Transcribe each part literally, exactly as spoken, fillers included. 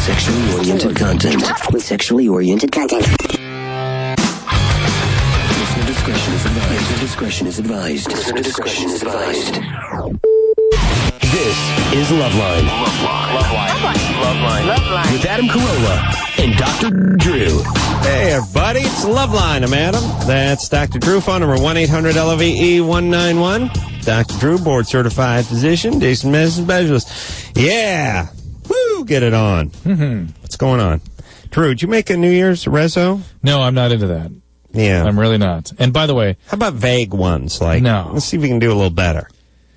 sexually oriented content. With sexually oriented content. Listener discretion is advised. Listener discretion is advised. Listener discretion is advised. This is Loveline. Loveline. Loveline. Loveline. Loveline. With Adam Carolla and Doctor Drew. Hey, everybody. It's Loveline. I'm Adam. That's Doctor Drew. Phone number one eight hundred L O V E one nine one. Doctor Drew, board-certified physician, decent medicine specialist. Yeah. Woo, get it on. Mm-hmm. What's going on? Drew, did you make a New Year's rezo? No, I'm not into that. Yeah. I'm really not. And by the way... How about vague ones? Like, no. Let's see if we can do a little better.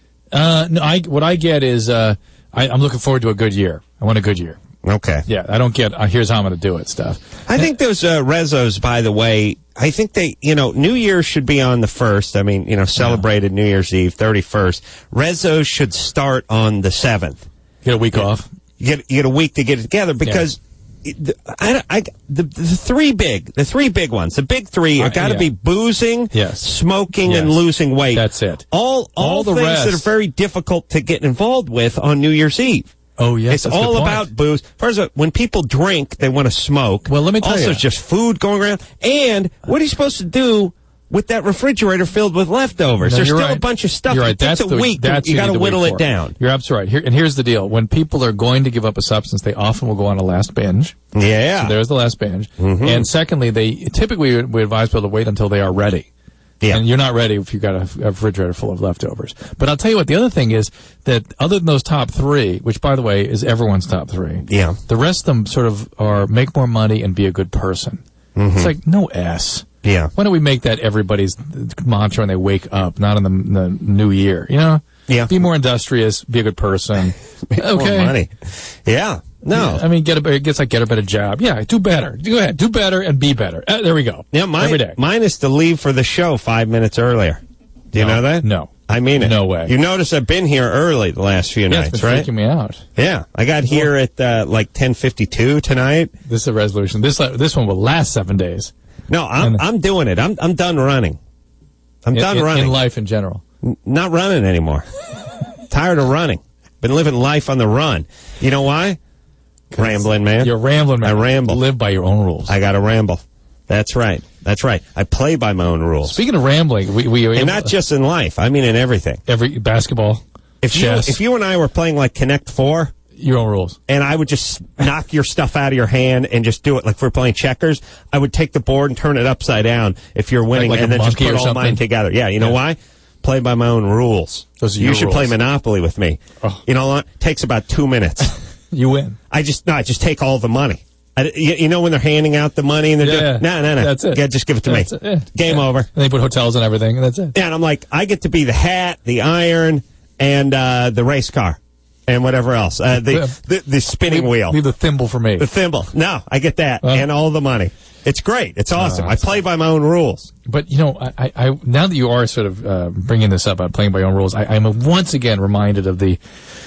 Uh, no, I, what I get is, uh, I, I'm looking forward to a good year. I want a good year. Okay. Yeah, I don't get, uh, here's how I'm going to do it stuff. I think those uh, rezos, by the way, I think they, you know, New Year's should be on the first. I mean, you know, celebrated yeah. New Year's Eve, thirty-first. Rezos should start on the seventh. Get a week you, off. You get, you get a week to get it together because yeah. it, the, I, I, the, the three big, the three big ones, the big three are got to yeah. be boozing, yes. smoking, yes. and losing weight. That's it. All, all, all the things rest. that are very difficult to get involved with on New Year's Eve. Oh, yes. It's all about booze. First of all, when people drink, they want to smoke. Well, let me tell also, you. Also, it's just food going around. And what are you supposed to do with that refrigerator filled with leftovers? No, There's still right. a bunch of stuff. You're right. It takes that's a the, week. That's you got to whittle it for. down. You're absolutely right. Here, and here's the deal. When people are going to give up a substance, they often will go on a last binge. Yeah. So there's the last binge. Mm-hmm. And secondly, they typically we advise people to wait until they are ready. Yeah. And you're not ready if you've got a, a refrigerator full of leftovers. But I'll tell you what, the other thing is that other than those top three, which, by the way, is everyone's top three, yeah. the rest of them sort of are make more money and be a good person. Mm-hmm. It's like, no S. Yeah. Why don't we make that everybody's mantra when they wake up, not in the, the new year, you know? Yeah. Be more industrious, be a good person. Make okay. more money. Yeah. No. Yeah, I mean, get a, it gets like get a better job. Yeah, do better. Go ahead. Do better and be better. Uh, there we go. Yeah, mine, Every day. Mine is to leave for the show five minutes earlier. Do you no, know that? No. I mean it. No way. You notice I've been here early the last few yeah, nights, it's been right? freaking me out. Yeah. I got here at uh, like ten fifty-two tonight. This is a resolution. This uh, this one will last seven days. No, I'm and, I'm doing it. I'm I'm done running. I'm in, done in, running. In life in general. N- not running anymore. Tired of running. Been living life on the run. You know why? Rambling, man. You're rambling, man. I ramble. Live by your own rules. I got to ramble. That's right. That's right. I play by my own rules. Speaking of rambling, we we and not just in life. I mean in everything. Every basketball, if chess. You, if you and I were playing like Connect Four, your own rules, and I would just knock your stuff out of your hand and just do it like if we're playing checkers, I would take the board and turn it upside down if you're winning, like, like and then just put all something? mine together. Yeah, you know yeah. why? Play by my own rules. Those are you your should rules. play Monopoly with me. Oh. You know what? Takes about two minutes. You win. I just no, I just take all the money. I, you, you know when they're handing out the money and they're yeah, doing, no, no, no. That's it. Yeah, just give it to that's me. It. Yeah. Game yeah. over. And they put hotels and everything, and that's it. Yeah, and I'm like, I get to be the hat, the iron, and uh, the race car, and whatever else. Uh, the, the the spinning leave, wheel. Leave the thimble for me. The thimble. No, I get that, uh, and all the money. It's great. It's awesome. Uh, I play by my own rules. But, you know, I, I now that you are sort of uh, bringing this up about playing by your own rules, I, I'm once again reminded of the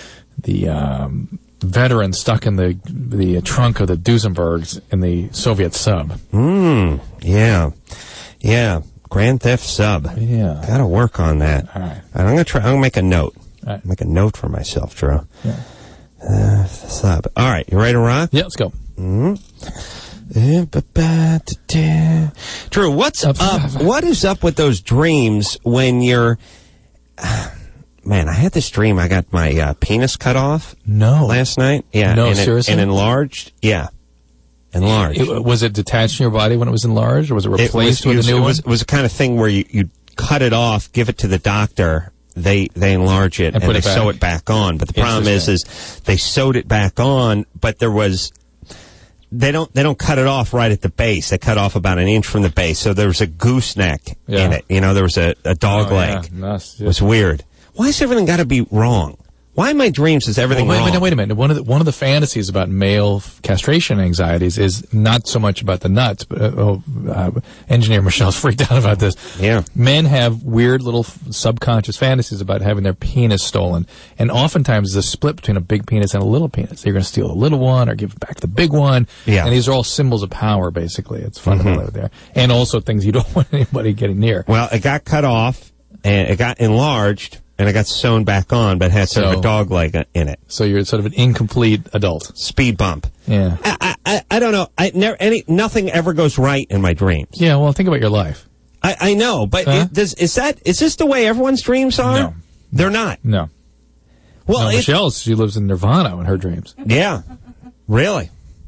the um, veteran stuck in the the trunk of the Duesenbergs in the Soviet sub. Hmm. Yeah. Yeah. Grand Theft Sub. Yeah. Got to work on that. All right. I'm gonna try. I'm gonna make a note. All right. Make a note for myself, Drew. Yeah. Uh, sub. All right. You ready to rock? Yeah. Let's go. Mm-hmm. Drew, what's up? What is up with those dreams when you're... Man, I had this dream. I got my uh, penis cut off No. last night. Yeah. No, and it- seriously? And enlarged. Yeah. Enlarged. It, was it detached from your body when it was enlarged, or was it replaced it was, with a new it one? was, it was the kind of thing where you, you cut it off, give it to the doctor, they they enlarge it, And and, put they it back. sew it back on. But the problem is, is they sewed it back on, but there was... They don't. They don't cut it off right at the base. They cut off about an inch from the base. So there was a gooseneck Yeah. in it. You know, there was a, a dog Oh, leg. yeah. Nice. It was weird. Why is everything got to be wrong? Why in my dreams is everything Well, wait, wrong? wait, wait a minute. One of the one of the fantasies about male f- castration anxieties is not so much about the nuts, but uh, oh, uh, engineer Michelle's freaked out about this. Yeah. Men have weird little f- subconscious fantasies about having their penis stolen, and oftentimes there's a split between a big penis and a little penis. You're going to steal the little one or give back the big one. Yeah. And these are all symbols of power, basically. It's fundamental Mm-hmm. there, and also things you don't want anybody getting near. Well, it got cut off and it got enlarged. and it got sewn back on, but had sort So- of a dog leg in it. So you're sort of an incomplete adult. Speed bump. Yeah. I, I, I don't know. I never any nothing ever goes right in my dreams. Yeah, well, think about your life. I, I know, but Huh? it, does, is that is this the way everyone's dreams are? No. They're not. No. Well, no, it- Michelle's, she lives in Nirvana in her dreams. yeah, really.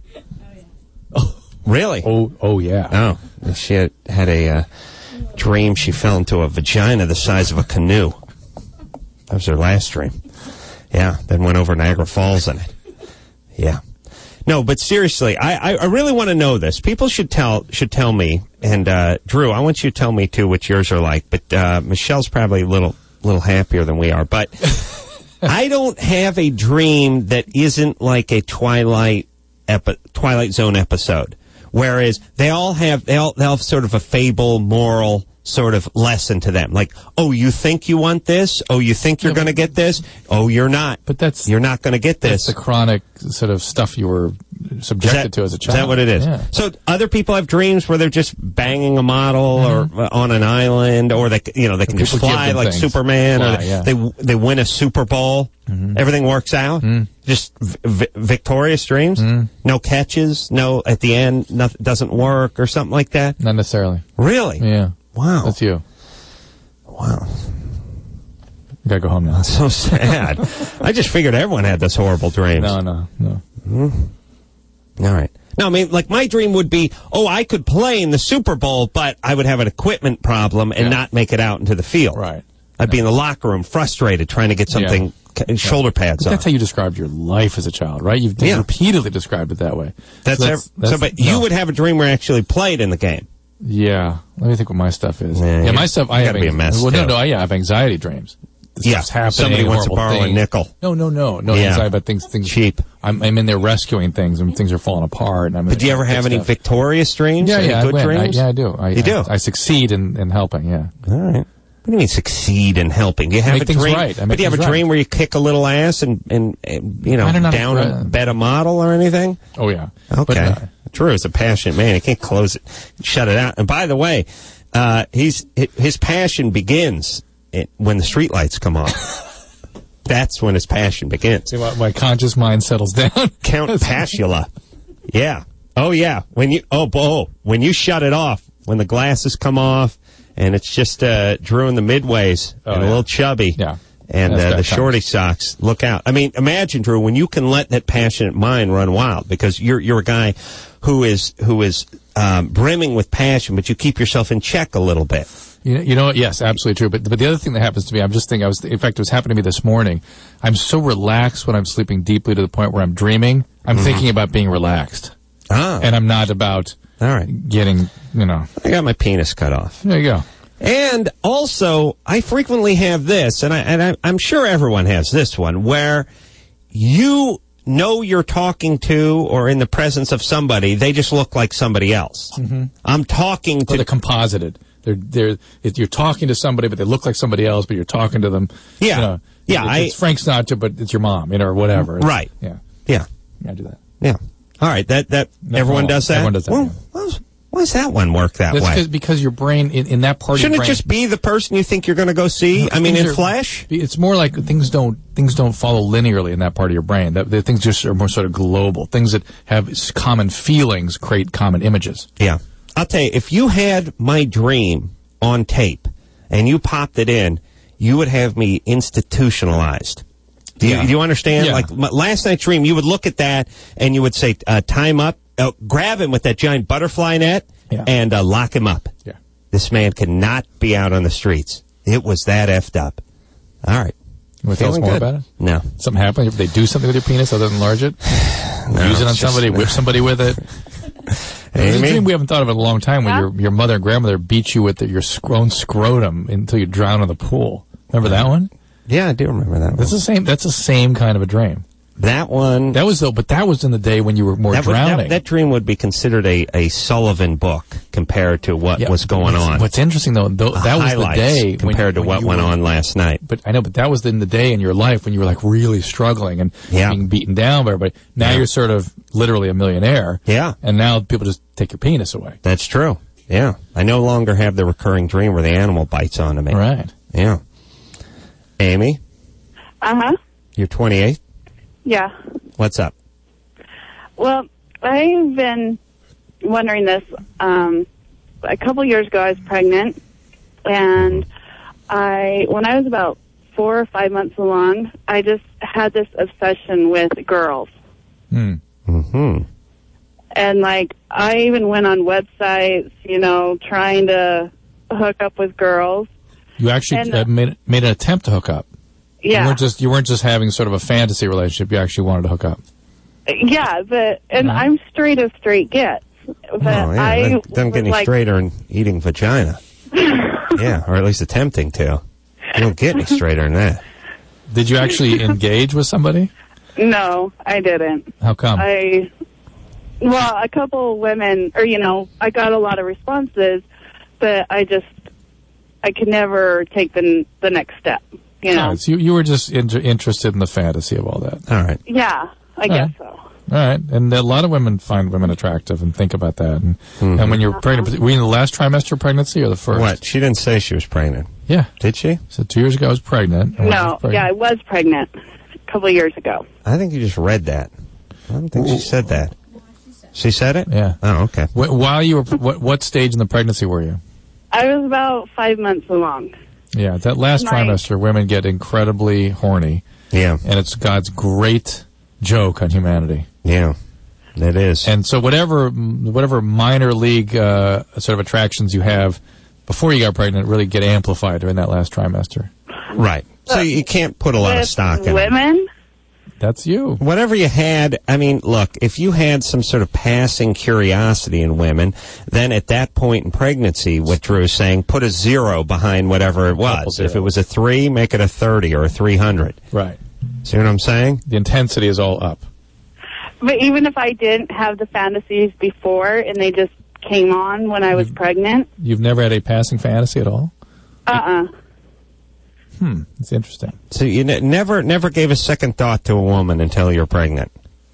Really? Oh, oh yeah. Oh, she had, had a uh, dream. She fell into a vagina the size of a canoe. That was her last dream. Yeah, then went over Niagara Falls in it. Yeah. No, but seriously, I, I, I really want to know this. People should tell should tell me, and uh, Drew, I want you to tell me too what yours are like. But uh, Michelle's probably a little little happier than we are. But I don't have a dream that isn't like a Twilight epi- Twilight Zone episode. Whereas they all have they all they all have sort of a fable, moral sort of lesson to them. Like, oh, you think you want this? Oh, you think you're Yeah, going to get this? Oh, you're not. But that's You're not going to get that's this. the chronic sort of stuff you were subjected to as a child. Is that what it is? Yeah. So other people have dreams where they're just banging a model Mm-hmm. or uh, on an island, or they, c- you know, they can just people give fly them like things. Superman, Fly, or they, yeah. they they win a Super Bowl. Everything works out. Just v- v- victorious dreams. No catches. No at the end, nothing doesn't work or something like that. Not necessarily. Really? Yeah. Wow. That's you. Wow. You gotta go home now. So sad. I just figured everyone had this horrible dreams. No, no, no. All right. No, I mean, like, my dream would be, oh, I could play in the Super Bowl, but I would have an equipment problem and Yeah. not make it out into the field. Right. I'd be in the locker room frustrated trying to get something, c- shoulder pads But on. that's how you described your life as a child, right? You've Yeah. repeatedly described it that way. That's, So ev- so, but you no. would have a dream where you actually played in the game. Yeah. Let me think what my stuff is. Yeah, Yeah, you- my stuff, I you have gotta be a mess, Well, no, too. no, I, yeah, I have anxiety dreams. This Yeah, stuff's happening, somebody wants to horrible borrow a things. nickel. No, no, no, no Yeah. anxiety about things, things Cheap. I'm, I'm in there rescuing things, and things are falling apart. And I'm But do you ever have any stuff. victorious dreams? Yeah, any yeah, I good win. I, dreams? yeah, I do. I, You do? I, I succeed in, in helping. Yeah. All right. What do you mean succeed in helping? Do you have Make a things dream? right. I but make do you have a things dream right. where you kick a little ass and, and, and you know, I don't know. down Uh, a bed a model or anything? Oh yeah. Okay. But, uh, Drew is a passionate man. He can't close it, shut it out. And by the way, uh, he's his passion begins it, when the streetlights come on. That's when his passion begins. see, my, my conscious mind settles down. Count Pashula. Yeah. Oh yeah. When you oh oh when you shut it off, when the glasses come off, and it's just uh, Drew in the midways Oh, and a yeah. little chubby. Yeah. And That's uh, that the time. shorty socks. Look out! I mean, imagine, Drew, when you can let that passionate mind run wild, because you're you're a guy who is who is um, brimming with passion, but you keep yourself in check a little bit. You know, you know what? Yes, absolutely true. But but the other thing that happens to me, I'm just thinking. I was, in fact, it was happening to me this morning. I'm so relaxed when I'm sleeping deeply to the point where I'm dreaming. I'm thinking about being relaxed, Ah, and I'm not about all right. getting. You know, I got my penis cut off. there you go. And also, I frequently have this, and I and I, I'm sure everyone has this one, where you know you're talking to or in the presence of somebody, they just look like somebody else. Mm-hmm. I'm talking Or to they're composited. They're they're it, you're talking to somebody, but they look like somebody else. But you're talking to them. Yeah. You know, Yeah, It, I- it's Frank Sinatra, but it's your mom, you know, or whatever. It's- Right. Yeah. yeah, Yeah, I do that. yeah. All right, that that No, everyone no, does that. everyone does that, Well, yeah. why does- why does that one work that That's way? cause, because your brain in, in that part Shouldn't of your it brain, just be the person you think you're going to go see? I mean, things in are- flesh. It's more like things don't things don't follow linearly in that part of your brain. That the things just are more sort of global. Things that have s- common feelings create common images. Yeah. I'll tell you, if you had my dream on tape and you popped it in, you would have me institutionalized. Do you, Yeah. do you understand? Yeah. Like my, last night's dream, you would look at that and you would say, uh, time up, uh, grab him with that giant butterfly net Yeah. and uh, lock him up. Yeah. This man cannot be out on the streets. It was that effed up. All right. You want to tell us Feeling more good. about it? No. Something happened? If they do something with your penis other than enlarge it? No, Use it on it's just- somebody, whip somebody with it? There's a Amy? dream we haven't thought of in a long time when your your mother and grandmother beat you with the, your sc- own scrotum until you drown in the pool. Remember that one? Yeah, I do remember that one. That's the same. That's the same kind of a dream. That one. That was though, but that was in the day when you were more That, would, drowning. that, that dream would be considered a, a Sullivan book compared to what Yeah, was going what's, on. What's interesting though, though that was the Highlights day when- compared to when what you went were- on last night. But I know, but that was in the day in your life when you were like really struggling and Yeah. being beaten down by everybody. Now Yeah. you're sort of literally a millionaire. Yeah. And now people just take your penis away. That's true. Yeah. I no longer have the recurring dream where the animal bites onto me. Right. Yeah. Amy, Uh-huh. you're twenty-eight. Yeah. What's up? Well, I've been wondering this. Um, a couple years ago, I was pregnant, and I, when I was about four or five months along, I just had this obsession with girls. Hmm. Mm-hmm. And, like, I even went on websites, you know, trying to hook up with girls. You actually And, uh, uh, made made an attempt to hook up. You Yeah. weren't just you weren't just having sort of a fantasy relationship. You actually wanted to hook up. Yeah, but, and Uh-huh. I'm straight as straight gets. But Oh, yeah. I That doesn't was get any like, straighter than eating vagina. Yeah, or at least attempting to. You don't get any straighter than that. Did you actually engage with somebody? No, I didn't. How come? I, well, a couple women, or, you know, I got a lot of responses, but I just, I could never take the the next step, you All know. right, so you, you were just inter- interested in the fantasy of all that. All right. Yeah, I guess so. All right, and a lot of women find women attractive and think about that. And, Mm-hmm. and when you're pregnant, were you in the last trimester of pregnancy or the first? What? She didn't say she was pregnant. Yeah. Did she? So two years ago I was pregnant. and when I No, was pregnant- yeah, I was pregnant a couple of years ago. I think you just read that. I don't think she said that. She said it? Yeah. Oh, okay. Wh- While you were, what, what stage in the pregnancy were you? I was about five months along. Yeah, that last Right. trimester, women get incredibly horny, Yeah. and it's God's great joke on humanity. Yeah. It is. And so whatever whatever minor league uh, sort of attractions you have before you got pregnant really get amplified during that last trimester. right. So you can't put a lot of With stock in it. women? That's you. Whatever you had, I mean, look, if you had some sort of passing curiosity in women, then at that point in pregnancy, what Drew is saying, put a zero behind whatever it was. Couple If it was a three, make it a thirty or a three hundred. Right. See what I'm saying? The intensity is all up. But even if I didn't have the fantasies before and they just came on when I was pregnant, You've never had a passing fantasy at all? uh-uh. Hmm. It's interesting. So you ne- never, never gave a second thought to a woman until you're pregnant.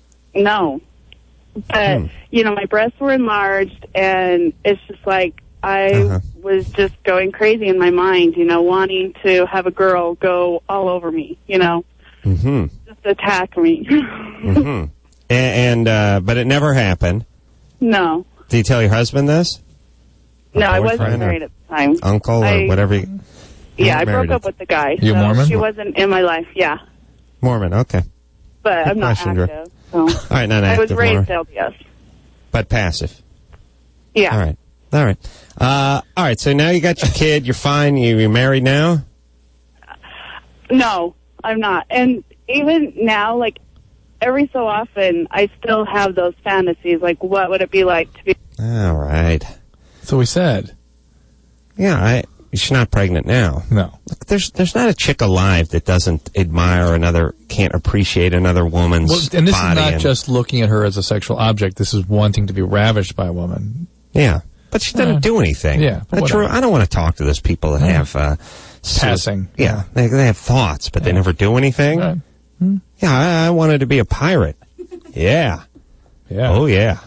No. But, Hmm. you know, my breasts were enlarged, and it's just like I Uh-huh. was just going crazy in my mind, you know, wanting to have a girl go all over me, you know, Mm-hmm. just attack me. Mm-hmm. And, and uh, but it never happened. No. Did you tell your husband this? No, I wasn't Boyfriend or married at the time. Uncle or I- whatever? You, Yeah, I You're broke married up at- with the guy. You so Mormon? She wasn't in my life, yeah. Mormon, okay. But I'm not question, Drew. active. So. All right, not I was active, raised Laura. L D S. But passive. Yeah. All right. All right. Uh, all right, so now you got your kid. You're fine. You, you're married now? No, I'm not. And even now, like, every so often, I still have those fantasies. Like, what would it be like to be... All right. So we said. Yeah, I, she's not pregnant now. No. Look, there's there's not a chick alive that doesn't admire another, can't appreciate another woman's Well, and this is body. not and- just looking at her as a sexual object. This is wanting to be ravished by a woman. Yeah, but she doesn't Yeah. do anything. Yeah, But whatever. Drew, I don't want to talk to those people that have... Uh, so- Passing. yeah, they, they have thoughts, but they never do anything. Right. Yeah, I, I wanted to be a pirate. Yeah. Yeah. Oh, yeah.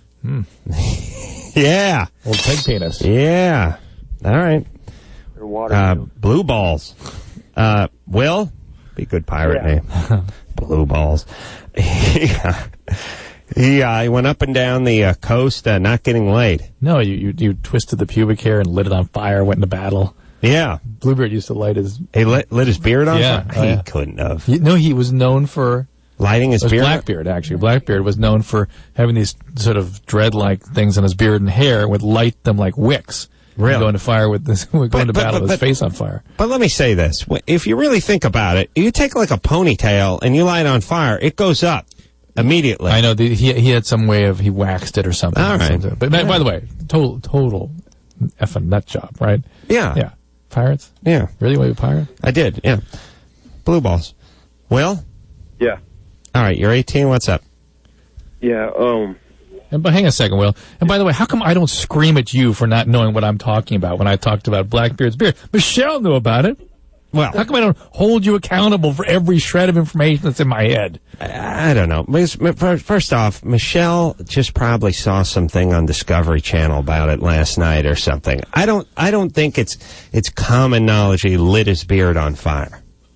Yeah. Old pig penis. Yeah. All right. Uh, blue balls. Uh, Will? Be a good pirate name. Blue balls. yeah. He, uh, he went up and down the uh, coast, uh, not getting laid. No, you, you you twisted the pubic hair and lit it on fire, went into battle. Yeah. Bluebeard used to light his... He lit, lit his beard on Yeah. fire? Oh, He yeah. couldn't have. He, no, he was known for... Lighting his It was beard? Blackbeard, actually. Blackbeard was known for having these sort of dread-like things on his beard and hair, would light them like wicks. Really? Would go into fire with this, would go But- into but- battle but- with his but- face on fire. But let me say this. Wh- If you really think about it, you take like a ponytail and you light it on fire, it goes up immediately. I know, the, he he had some way of, he waxed it or something. All right. Something. But by, by the way, total, total effing nut job, right? Yeah. Yeah. Pirates? Yeah. Really, want to be a pirate? I did, yeah. Blue balls. Will? Yeah. All right, you're eighteen. What's up? Yeah, um, And but hang on a second, Will. And by the way, how come I don't scream at you for not knowing what I'm talking about when I talked about Blackbeard's beard? Michelle knew about it. Well, How come I don't hold you accountable for every shred of information that's in my head? I, I don't know. Mis- First first off, Michelle just probably saw something on Discovery Channel about it last night or something. I don't. I don't think it's it's common knowledge he lit his beard on fire.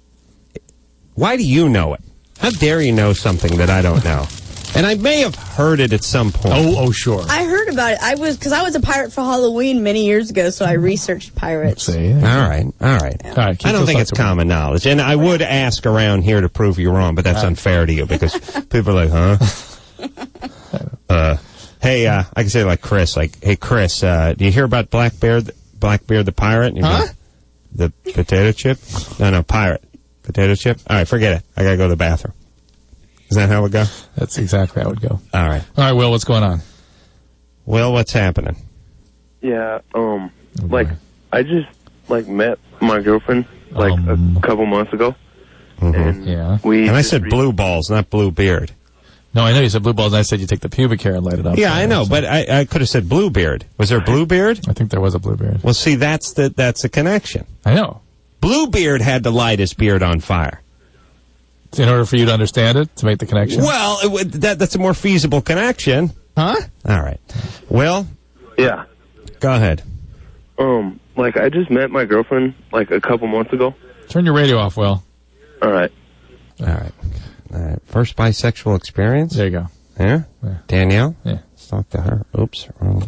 Why do you know it? How dare you know something that I don't know? And I may have heard it at some point. Oh, oh, sure. I heard about it. I was because I was a pirate for Halloween many years ago, so I researched pirates. See? All right, all right. All right, keep I don't those think up it's to common knowledge. And I would ask around here to prove you wrong, but that's unfair to you because people are like, huh? uh, hey, uh, I can say like Chris, like, hey, Chris, uh, do you hear about Blackbeard, Blackbeard the pirate? And you'd be Huh? like, the potato chip? No, no, pirate. Potato chip? All right, forget it. I gotta go to the bathroom. Is that how it would go? That's exactly how it would go. All right. All right, Will, what's going on? Will, what's happening? Yeah, um, Oh, like, boy. I just, like, met my girlfriend, like, Um. a couple months ago. Mhm. And Yeah. we And I just said re- blue balls, not blue beard. No, I know you said blue balls, and I said you take the pubic hair and light it up. Yeah, I know, So- but I, I could have said blue beard. Was there blue beard? I think there was a blue beard. Well, see, that's the that's the connection. I know. Bluebeard had to light his beard on fire. In order for you to understand it, to make the connection? Well, it would, that that's a more feasible connection. Huh? All right. Will, Yeah. go ahead. Um, like, I just met my girlfriend, like, a couple months ago. Turn your radio off, Will. All right. All right. All right. First bisexual experience? There you go. Yeah? Yeah. Danielle? Yeah. Let's talk to her. Oops. Wrong.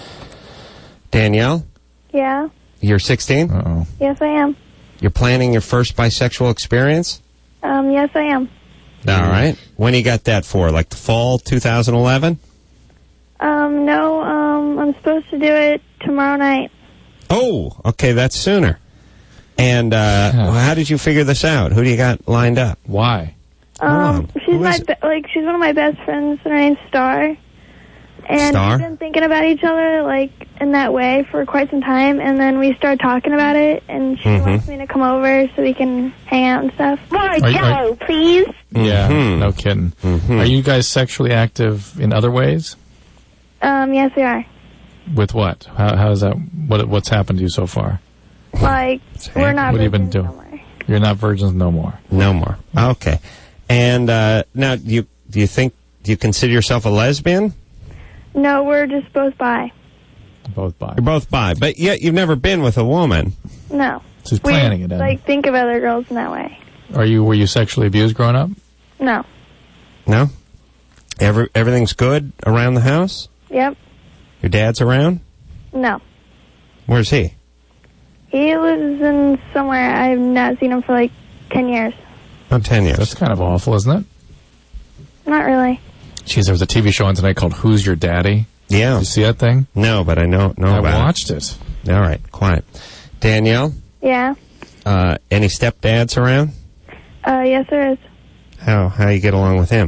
Danielle, Yeah. you're sixteen? Uh-oh. Yes, I am. You're planning your first bisexual experience? Um, yes, I am. All right. When you got that for? Like the fall twenty eleven? Um, no, um, I'm supposed to do it tomorrow night. Oh, okay, that's sooner. And uh, how did you figure this out? Who do you got lined up? Why? Hold on. Um, she's Who my is it? be- like she's one of my best friends. Her name's Star. And Star? we've been thinking about each other like in that way for quite some time, and then we started talking about it, and she Mhm. wants me to come over so we can hang out and stuff. More Are you- are- jello, please. Yeah, Mhm. no kidding. Mhm. Are you guys sexually active in other ways? Um, yes, we are. With what? How, how's that? What, what's happened to you so far? Like we're not. What have you been virgins doing? no more. You're not virgins no more. No more. Okay. And uh, now, do you do you think do you consider yourself a lesbian? No, we're just both bi. Both bi. You're both bi, but yet you've never been with a woman. No. She's We planning it. Then. like think of other girls in that way. Are you? Were you sexually abused growing up? No. No. Every everything's good around the house. Yep. Your dad's around. No. Where's he? He lives in somewhere. I've not seen him for like ten years. Oh, ten years. That's kind of awful, isn't it? Not really. Jeez, there was a T V show on tonight called Who's Your Daddy? Yeah. Did you see that thing? No, but I know know I about watched it. it. All right, quiet. Danielle, Yeah. uh, any stepdads around? Uh, yes, there is. How how you get along with him?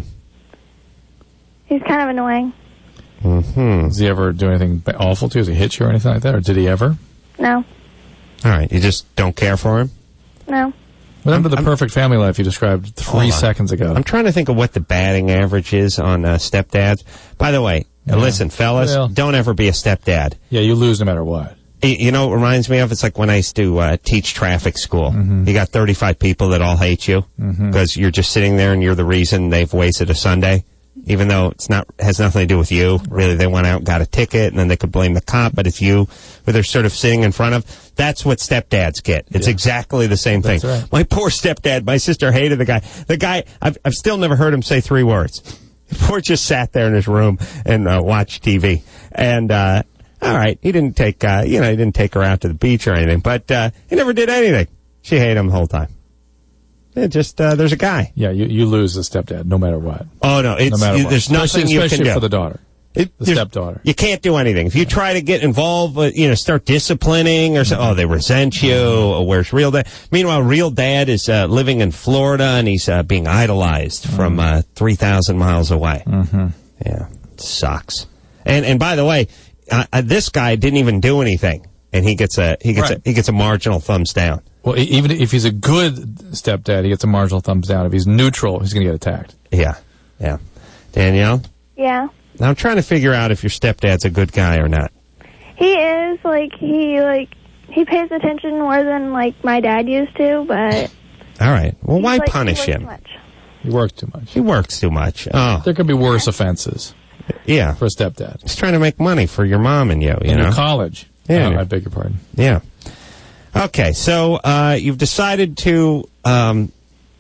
He's kind of annoying. Mm-hmm. Does he ever do anything ba- awful to you? Does he hit you or anything like that? Or did he ever? No. All right, you just don't care for him? No. What happened to the I'm- perfect family life you described Hold three on. seconds ago? I'm trying to think of what the batting average is on uh, stepdads. By the way, uh, Yeah. listen, fellas, Well- don't ever be a stepdad. Yeah, you lose no matter what. Y- You know what it reminds me of? It's like when I used to uh, teach traffic school. Mm-hmm. You got thirty-five people that all hate you because you're just sitting there and you're the reason they've wasted a Sunday, even though it's not has nothing to do with you. Really, they went out and got a ticket, and then they could blame the cop, but it's you who they're sort of sitting in front of. That's what stepdads get. It's Yeah. exactly the same That's thing. right. My poor stepdad, my sister hated the guy. The guy, I've, I've still never heard him say three words. Poor just sat there in his room and uh, watched T V. And, uh, all right, he didn't take, uh, you know, he didn't take her out to the beach or anything, but, uh, he never did anything. She hated him the whole time. It just, uh, there's a guy. Yeah, you, you lose the stepdad no matter what. Oh, no, it's, No matter you- what. there's nothing especially, you especially can do. for the daughter. It- the there's- stepdaughter. You can't do anything. If you try to get involved, with, you know, start disciplining or so, oh, they resent you. Oh, where's real dad? Meanwhile, real dad is uh, living in Florida and he's uh, being idolized from uh, three thousand miles away. Mm-hmm. Yeah, it sucks. And and by the way, uh, uh, this guy didn't even do anything, and he gets a he gets Right. a he gets a marginal thumbs down. Well, e- even if he's a good stepdad, he gets a marginal thumbs down. If he's neutral, he's going to get attacked. Yeah, yeah. Danielle, Yeah. now I'm trying to figure out if your stepdad's a good guy or not. He is like he like he pays attention more than like my dad used to, but All right. Well, he's, why like, he punish works him? too much. He works too much. He works too much. Oh, There could be worse offenses yeah. for a stepdad. He's trying to make money for your mom and you, you In know? college. Yeah. Oh, I beg your pardon. Yeah. Okay, so uh, you've decided to um,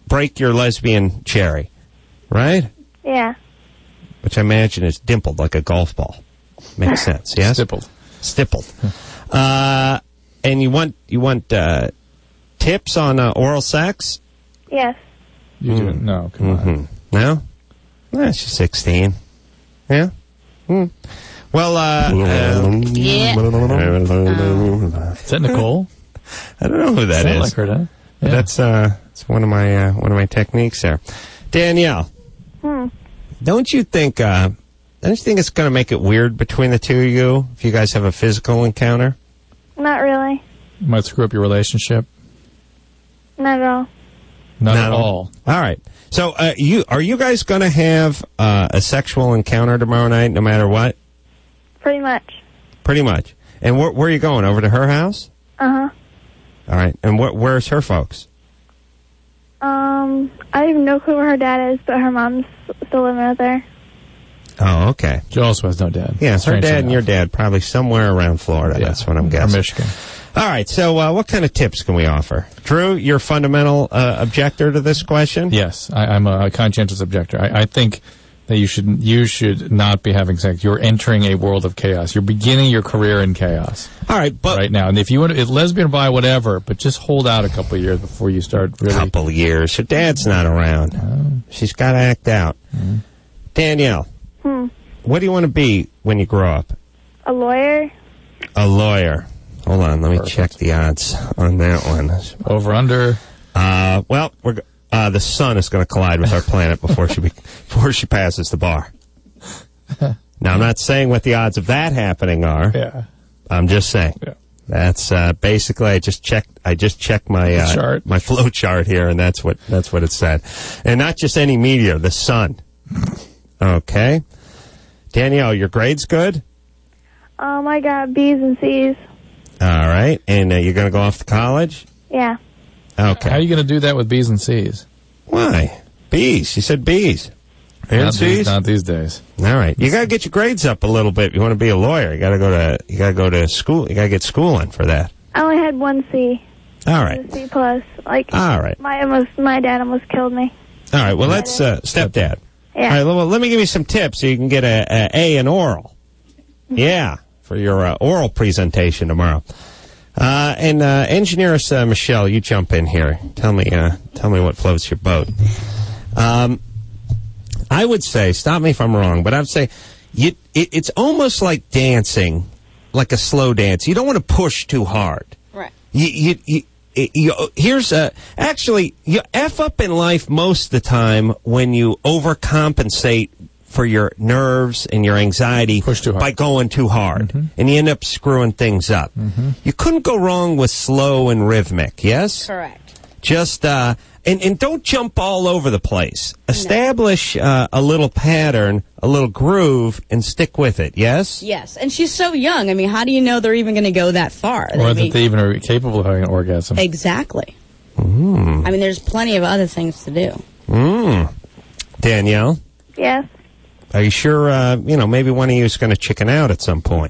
break your lesbian cherry, right? Yeah. Which I imagine is dimpled like a golf ball. Makes sense, yes? Stippled. Stippled. Uh, and you want you want uh, tips on uh, oral sex? Yes. You do it. No, come on. Mm-hmm. No? Eh, she's sixteen. Yeah? Mm. Well, uh... um, Yeah. Is that Nicole? I don't know who that Sound is. like her, huh? But That's uh, it's one of my uh, one of my techniques there. Danielle, Hmm. don't you think uh, don't you think it's going to make it weird between the two of you if you guys have a physical encounter? Not really. Might screw up your relationship. Not at all. Not No. at all. All right. So, uh, you are you guys going to have uh, a sexual encounter tomorrow night, no matter what? Pretty much. Pretty much. And wh- where are you going? Over to her house? Uh-huh. All right. And wh- where's her folks? Um, I have no clue where her dad is, but her mom's still living out there. Oh, okay. She also has no dad. Yeah, her Strangely dad and your enough. dad probably somewhere around Florida. Yeah. That's what I'm Or guessing. Michigan. All right, so uh, what kind of tips can we offer? Drew, you're a fundamental uh, objector to this question? Yes, I, I'm a conscientious objector. I, I think that you should you should not be having sex. You're entering a world of chaos. You're beginning your career in chaos All right, but right now. And if you want to, if lesbian, bi, whatever, but just hold out a couple of years before you start a really. couple of years. Her dad's not around. Oh. She's got to act out. Mm-hmm. Danielle, Hmm. what do you want to be when you grow up? A lawyer? A lawyer. Hold on, let me Perfect. check the odds on that one. Over under. Uh, well, we're go- uh, the sun is going to collide with our planet before she be- before she passes the bar. Now, I'm not saying what the odds of that happening are. Yeah. I'm just saying. Yeah. That's uh, basically I just checked. I just checked my uh, Chart. my flow chart here, and that's what that's what it said. And not just any meteor, the sun. Okay, Danielle, your grade's good. Um, I got B's and C's. All right, and uh, you're going to go off to college. Yeah. Okay. How are you going to do that with B's and C's? Why? B's. You said B's. And Not these, C's. not these days. All right. You got to get your grades up a little bit. You want to be a lawyer. You got to go to. You got to go to school. You got to get schooling for that. I only had one C. All right. A C plus. Like, All right. my almost, my dad almost killed me. All right. Well, let's uh, stepdad. Yeah. All right. Well, let me give you some tips so you can get a, a A in oral. Yeah, for your uh, oral presentation tomorrow. Uh, and uh, engineeress uh, Michelle, you jump in here. Tell me, uh, tell me what floats your boat. Um, I would say, stop me if I'm wrong, but I'd say you, it, it's almost like dancing, like a slow dance. You don't want to push too hard. Right. You, you, you, you, you here's a, actually, you F up in life most of the time when you overcompensate for your nerves and your anxiety Push too hard. by going too hard. Mm-hmm. And you end up screwing things up. Mm-hmm. You couldn't go wrong with slow and rhythmic, yes? Correct. Just, uh, and, and don't jump all over the place. Establish uh, a little pattern, a little groove, and stick with it, yes? Yes, and she's so young. I mean, how do you know they're even going to go that far? Or I that mean, they even are capable of having an orgasm. exactly. Mm. I mean, there's plenty of other things to do. Mm. Danielle, Yes. are you sure, uh, you know, maybe one of you is going to chicken out at some point?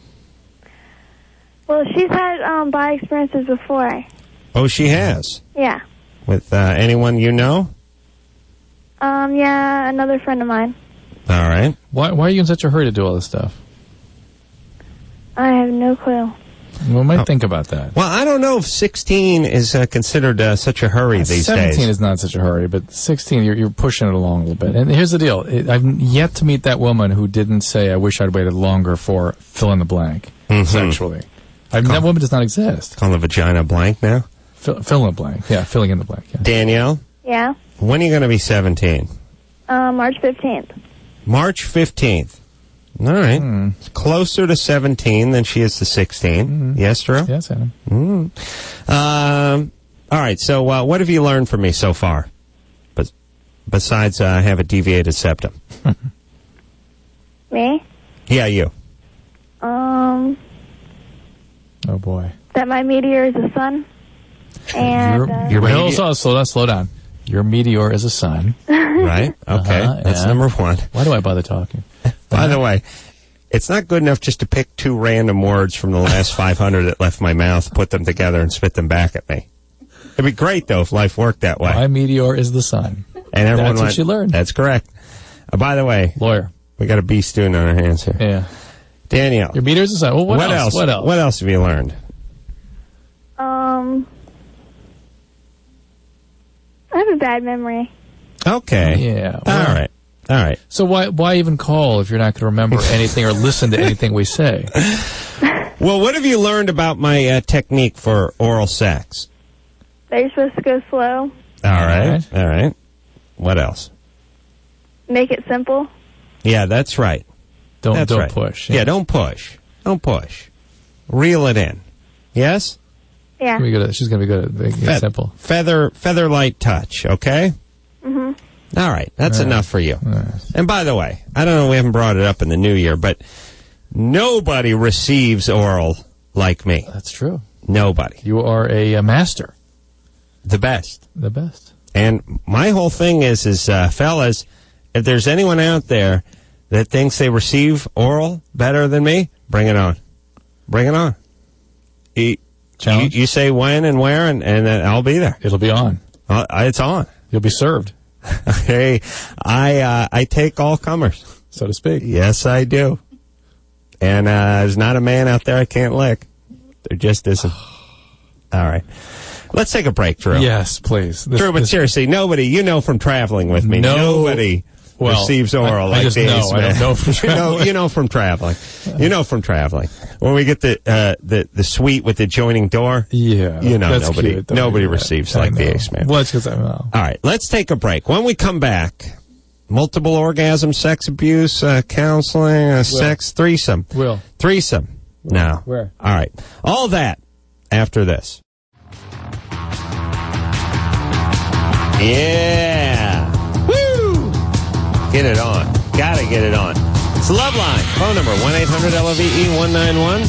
Well, she's had um, bi experiences before. Oh, she has? Yeah. With uh, anyone you know? Um, yeah, another friend of mine. All right. Why, why are you in such a hurry to do all this stuff? I have no clue. We might Oh. think about that. Well, I don't know if sixteen is uh, considered uh, such a hurry these seventeen days. is not such a hurry, but sixteen, you're, you're pushing it along a little bit. And here's the deal. It, I've yet to meet that woman who didn't say, I wish I'd waited longer for fill in the blank Mhm. sexually. I mean, that woman does not exist. Call the vagina blank now? Fill, fill in the blank. Yeah, filling in the blank. Yeah. Danielle, Yeah. when are you going to be seventeen? Uh, March fifteenth. March fifteenth. All right. Hmm. It's closer to seventeen than she is to sixteen. Yes, Drew? Yes, Adam. Mm. Um, all right, so uh, what have you learned from me so far? But besides, uh, I have a deviated septum. Me? Yeah, you. Um, Oh, boy. that my meteor is the sun. And, Your, uh, your Wait, Hold you- on, slow down, slow down. Your meteor is a sun. Right? Okay, Uh-huh, that's yeah. number one. Why do I bother talking? By the way, it's not good enough just to pick two random words from the last five hundred that left my mouth, put them together, and spit them back at me. It'd be great, though, if life worked that way. My meteor is the sun. And everyone That's what went, she learned. That's correct. Uh, by the way, Lawyer. we got a B student on our hands here. Yeah. Danielle. Your meteor is the sun. Well, what, what else? else? What else? What else have you learned? Um, I have a bad memory. Okay. Yeah. All well, right. All right. So why why even call if you're not going to remember anything or listen to anything we say? Well, what have you learned about my uh, technique for oral sex? That you're supposed to go slow. All right. right. All right. What else? Make it simple. Yeah, that's right. Don't That's don't right. push. Yeah, don't push. Don't push. Reel it in. Yes? Yeah. She's gonna be good at, she's going to be good at making it Fe- simple. Feather, feather light touch, okay? Mhm. All right. That's All right. enough for you. All right. And by the way, I don't know, we haven't brought it up in the new year, but nobody receives oral like me. That's true. Nobody. You are a, a master. The best. The best. And my whole thing is, is uh, fellas, if there's anyone out there that thinks they receive oral better than me, bring it on. Bring it on. You, Challenge? you, you say when and where, and, and then I'll be there. It'll be on. Uh, it's on. You'll be served, Hey, I uh, I take all comers. so to speak. Yes, I do. And uh, there's not a man out there I can't lick. There just isn't. All right. Let's take a break, Drew. Yes, please. This, Drew, but this- seriously, nobody, you know from traveling with me, No. nobody Well, receives oral I- I like just this, know. I man. don't know from you, know, traveling. you know from traveling. You know from traveling. When we get the uh, the the suite with the adjoining door, yeah, you know that's nobody cute. Don't nobody do that. receives I like the know. Ace Man. Well, it's because I know. All right, let's take a break. When we come back, multiple orgasm, sex abuse, uh, counseling, uh, sex threesome. Will. Threesome. No. Where? All right. All that after this. Yeah. Woo! Get it on. Gotta get it on. It's Loveline. Phone number one eight hundred L O V E one nine one.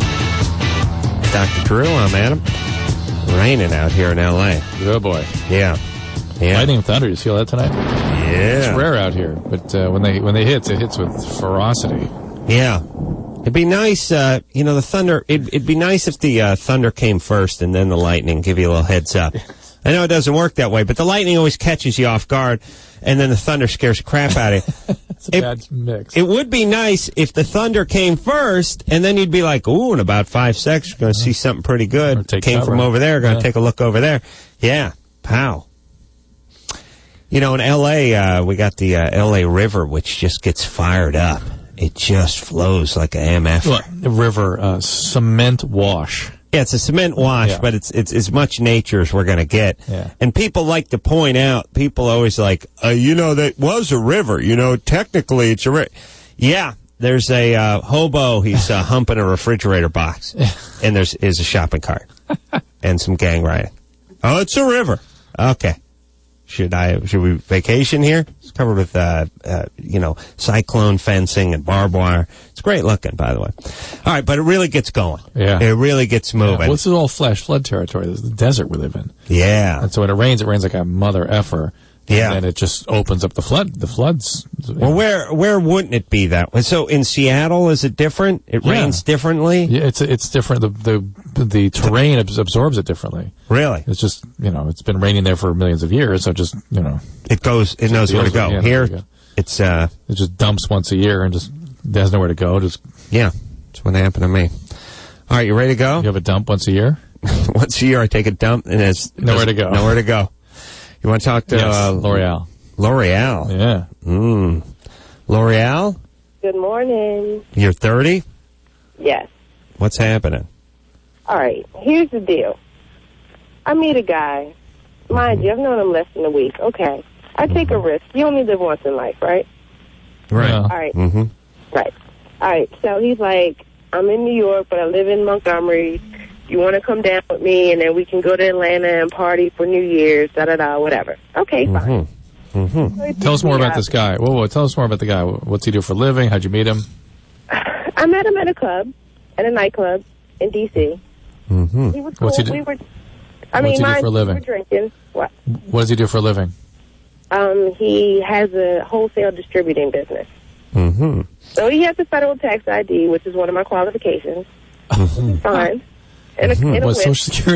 Doctor Drew, I'm Adam. Raining out here in L A. Oh, boy. Yeah. Yeah. Lightning and thunder. You feel that tonight? Yeah. It's rare out here, but uh, when they when they hit, it hits with ferocity. Yeah. It'd be nice, uh, you know, the thunder, it'd, it'd be nice if the uh, thunder came first and then the lightning, give you a little heads up. I know it doesn't work that way, but the lightning always catches you off guard, and then the thunder scares the crap out of you. It's a It- bad mix. It would be nice if the thunder came first, and then you'd be like, ooh, in about five seconds, you're going to see something pretty Or good. take Came cover. from over there, going to Yeah. take a look over there. Yeah, pow. You know, in L A, uh, we got the uh, L A River, which just gets fired up. It just flows like a M F. Well, the river, uh, cement wash. Yeah, it's a cement wash, Yeah. but it's it's as much nature as we're going to get. Yeah. And people like to point out, people always like, uh, you know, that was a river. You know, technically it's a river. Yeah, there's a uh, hobo, he's uh, humping a refrigerator box, and there's is a shopping cart and some gang riding. Oh, it's a river. Okay. Should I, should we vacation here? It's covered with, uh, uh, you know, cyclone fencing and barbed wire. It's great looking, by the way. All right, but it really gets going. Yeah. It really gets Yeah. moving. Well, this is all flash flood territory. This is the desert we live in. Yeah. And so when it rains, it rains like a mother effer. Yeah. And then it just opens up the flood. The floods. Well, where where wouldn't it be that way? So in Seattle, is it different? It Yeah. rains differently? Yeah, it's it's different. The the the terrain abs- absorbs it differently. Really? It's just, you know, it's been raining there for millions of years, so it just, you know, It goes, it knows where to go. Yeah, Here, there you go. it's, uh, it just dumps once a year and just has nowhere to go. Just yeah, it's what happened to me. All right, you ready to go? you have a dump once a year. Once a year, I take a dump, and it's Nowhere to go. Nowhere to go. You want to talk to Yes, uh, L'Oreal. L'Oreal? Yeah. Mm. L'Oreal, Good morning. you're thirty? Yes. What's happening? All right. Here's the deal. I meet a guy. Mind you, I've known him less than a week. Okay. I take a risk. You only live once in life, right? Right. Yeah. All right. Mm-hmm. Right. All right. So he's like, I'm in New York, but I live in Montgomery. You want to come down with me, and then we can go to Atlanta and party for New Year's, da-da-da, whatever. Okay, fine. Mm-hmm. Mm-hmm. So he Tell us picks more me about up. this guy. Whoa, whoa, tell us more about the guy. What's he do for a living? How'd you meet him? I met him at a club, at a nightclub in D C Mm-hmm. He was cool. What's he do- we were, I What's mean, he do mind for a you, living? we were drinking. What? What does he do for a living? Um, he has a wholesale distributing business. Mm-hmm. So he has a federal tax I D, which is one of my qualifications. Fine. And a, and a What, whip. Social Security number?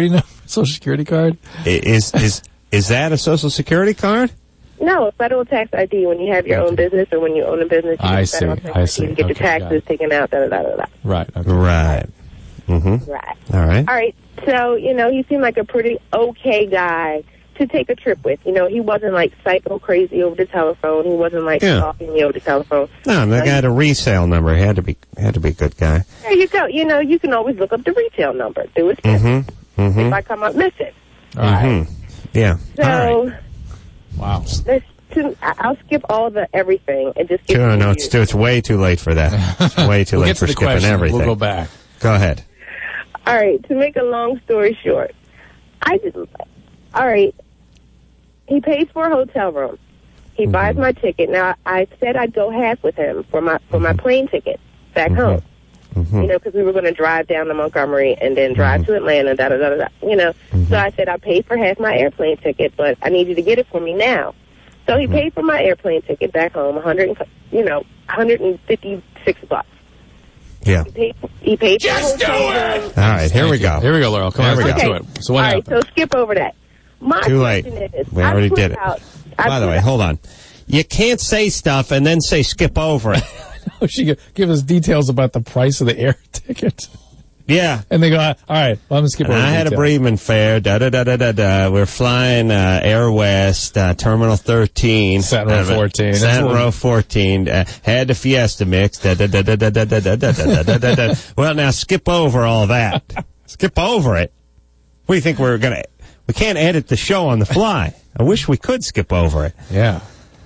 Social Security card? I- Is is is that a Social Security card? No, federal tax I D when you have your own business or when you own a business. You I get federal see, tax I I D, see. You get Okay, your taxes got taken out, da da da da da. Right. Okay. Right. Mm-hmm. Right. All right. All right. So, you know, he seemed like a pretty okay guy to take a trip with. You know, he wasn't like psycho crazy over the telephone. He wasn't like Yeah. stalking me over the telephone. No, the guy had a resale number. He had to be had to be a good guy. There you go. You know, you can always look up the retail number. Do it. Mm-hmm. Mm-hmm. If I come up missing. All right. Mm-hmm. Yeah. So, All right. Wow. let's, to, I- I'll skip all the everything and just get No, to no, you. it's, it's way too late for that. It's way too We'll late get to for the skipping question. everything. We'll go back. Go ahead. All right, to make a long story short, I just, all right, he pays for a hotel room. He Mm-hmm. buys my ticket. Now, I said I'd go half with him for my for my plane ticket back home. Mm-hmm. You know, because we were going to drive down to Montgomery and then drive Mm-hmm. to Atlanta, da da da da. da, You know, so I said I paid for half my airplane ticket, but I need you to get it for me now. So Mm-hmm. he paid for my airplane ticket back home, one hundred, and, you know, one hundred fifty-six bucks. Yeah. He paid, he paid for Just the hotel do it! room. All right, here we Thank you. go. Here we go, Laurel. Come Here on, we let's get go. to it. So what All right, happened? so skip over that. My Too late. question is, We I already put did it. out- I By the put way, out- hold on. You can't say stuff and then say skip over it. She gi- give us details about the price of the air ticket. Yeah. And they go, all right, well, I'm going to skip And over I the had a details. Bremen fare. Da da da da da da. We're flying uh, Air West, uh, Terminal thirteen, Satin row Uh, fourteen. That's Satin a little- row fourteen. Uh, had the Fiesta mix. Da da da da da da da da da da da da da. Well, now skip over all that. Skip over it. What do you think we're gonna? We can't edit the show on the fly. I wish we could skip over it. Yeah.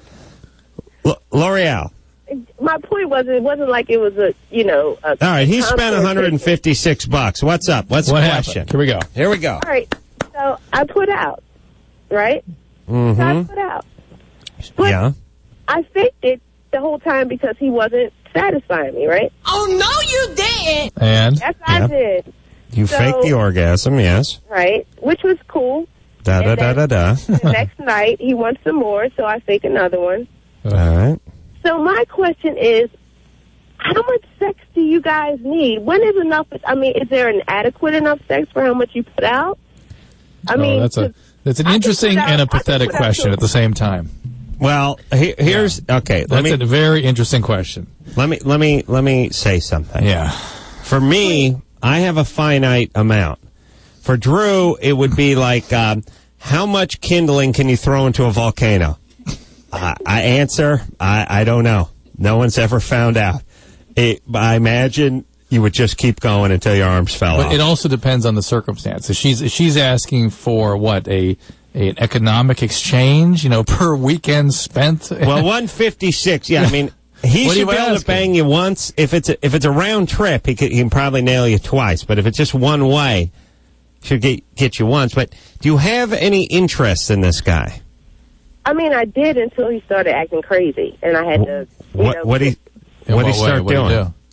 L- L'Oreal. My point was, it wasn't like it was a, you know. A All right, he spent constant one hundred fifty-six bucks. What's up? What's What the happened? question? Here we go. Here we go. All right, so I put out, right? So I Mm-hmm. put out. But Yeah. I faked it the whole time because he wasn't satisfying me, right? Oh, no, you didn't. And? Yes, I Yeah. did, You So- faked the orgasm, yes. right? Which was cool. Da da And da da then- da. The next night, he wants some more, so I fake another one. All right. So my question is, how much sex do you guys need? When is enough? I mean, is there an adequate enough sex for how much you put out? I Oh, mean, that's a that's an I can interesting put out- and a I can pathetic put out question two- at the same time. Well, he, here's okay. Let That's me a very interesting question. let me let me let me say something. Yeah. For me, I have a finite amount. For Drew, it would be like, um, how much kindling can you throw into a volcano? I, I answer, I, I don't know. No one's ever found out. It, I imagine you would just keep going until your arms fell But off. it also depends on the circumstances. She's she's asking for what a, a an economic exchange, you know, per weekend spent. Well, one fifty-six. Yeah, I mean, he What are should you be able to asking? bang you once. If it's a, if it's a round trip, he, could, he can probably nail you twice. But if it's just one way, he should get get you once. But do you have any interest in this guy? I mean, I did until he started acting crazy, and I had to. You What know, what he In what he what way? start What'd he doing? do?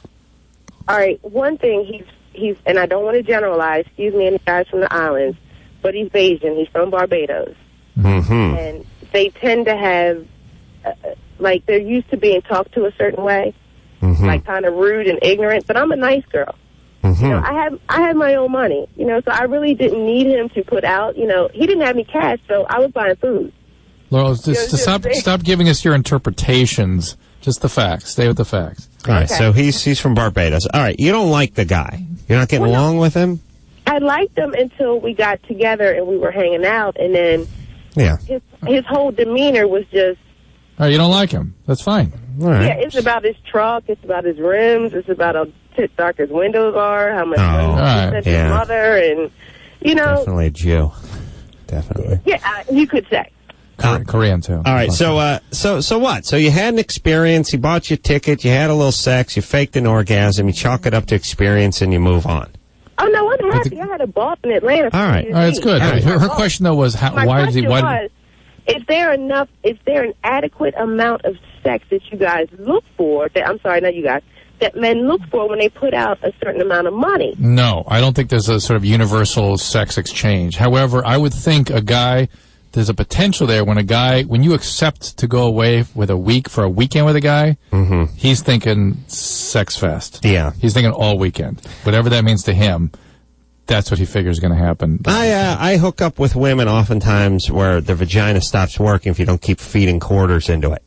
All right, one thing he's he's, and I don't want to generalize. Excuse me, any guys from the islands, but he's Bayesian. He's from Barbados, Mm-hmm. and they tend to have, uh, like, they're used to being talked to a certain way, Mm-hmm. like kind of rude and ignorant. But I'm a nice girl. Mm-hmm. You know, I have I had my own money. You know, so I really didn't need him to put out. You know, he didn't have any cash, so I was buying food. Laurel, just, Yeah, just yeah, stop they- stop giving us your interpretations. Just the facts. Stay with the facts. All right, Okay. so he's he's from Barbados. All right, you don't like the guy. You're not getting Well, no. along with him. I liked him until we got together and we were hanging out, and then Yeah. his his whole demeanor was just. All right, you don't like him. That's fine. All right. Yeah, it's about his truck. It's about his rims. It's about how tit dark his windows are. How much Oh, money he alright, sent yeah. his mother, and you know, Definitely a Jew. Definitely. yeah, uh, you could say. Kore- Uh, Korean too. All right, so uh, so so what? So you had an experience. He bought you a ticket. You had a little sex. You faked an orgasm. You chalk it up to experience, and you move on. Oh no, I'm happy. I had a ball in Atlanta. for All right. New All right, Year's it's good. Eve. All right, Her, her question though was how, My why did question he? Why was, is there enough? Is there an adequate amount of sex that you guys look for? That I'm sorry, not you guys. That men look for when they put out a certain amount of money. No, I don't think there's a sort of universal sex exchange. However, I would think a guy, there's a potential there when a guy, when you accept to go away with a week for a weekend with a guy, Mm-hmm. he's thinking sex fest. Yeah. He's thinking all weekend. Whatever that means to him, that's what he figures is going to happen. I uh, I hook up with women oftentimes where their vagina stops working if you don't keep feeding quarters into it.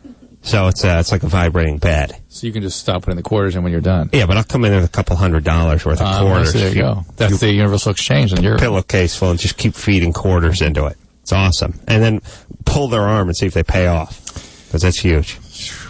So it's uh, it's like a vibrating bed. So you can just stop putting the quarters in when you're done. Yeah, but I'll come in with a couple hundred dollars worth of Uh, quarters. There you go. That's you, the Universal Exchange in Europe. Pillowcase full and just keep feeding quarters into it. It's awesome. And then pull their arm and see if they pay off. Because that's huge.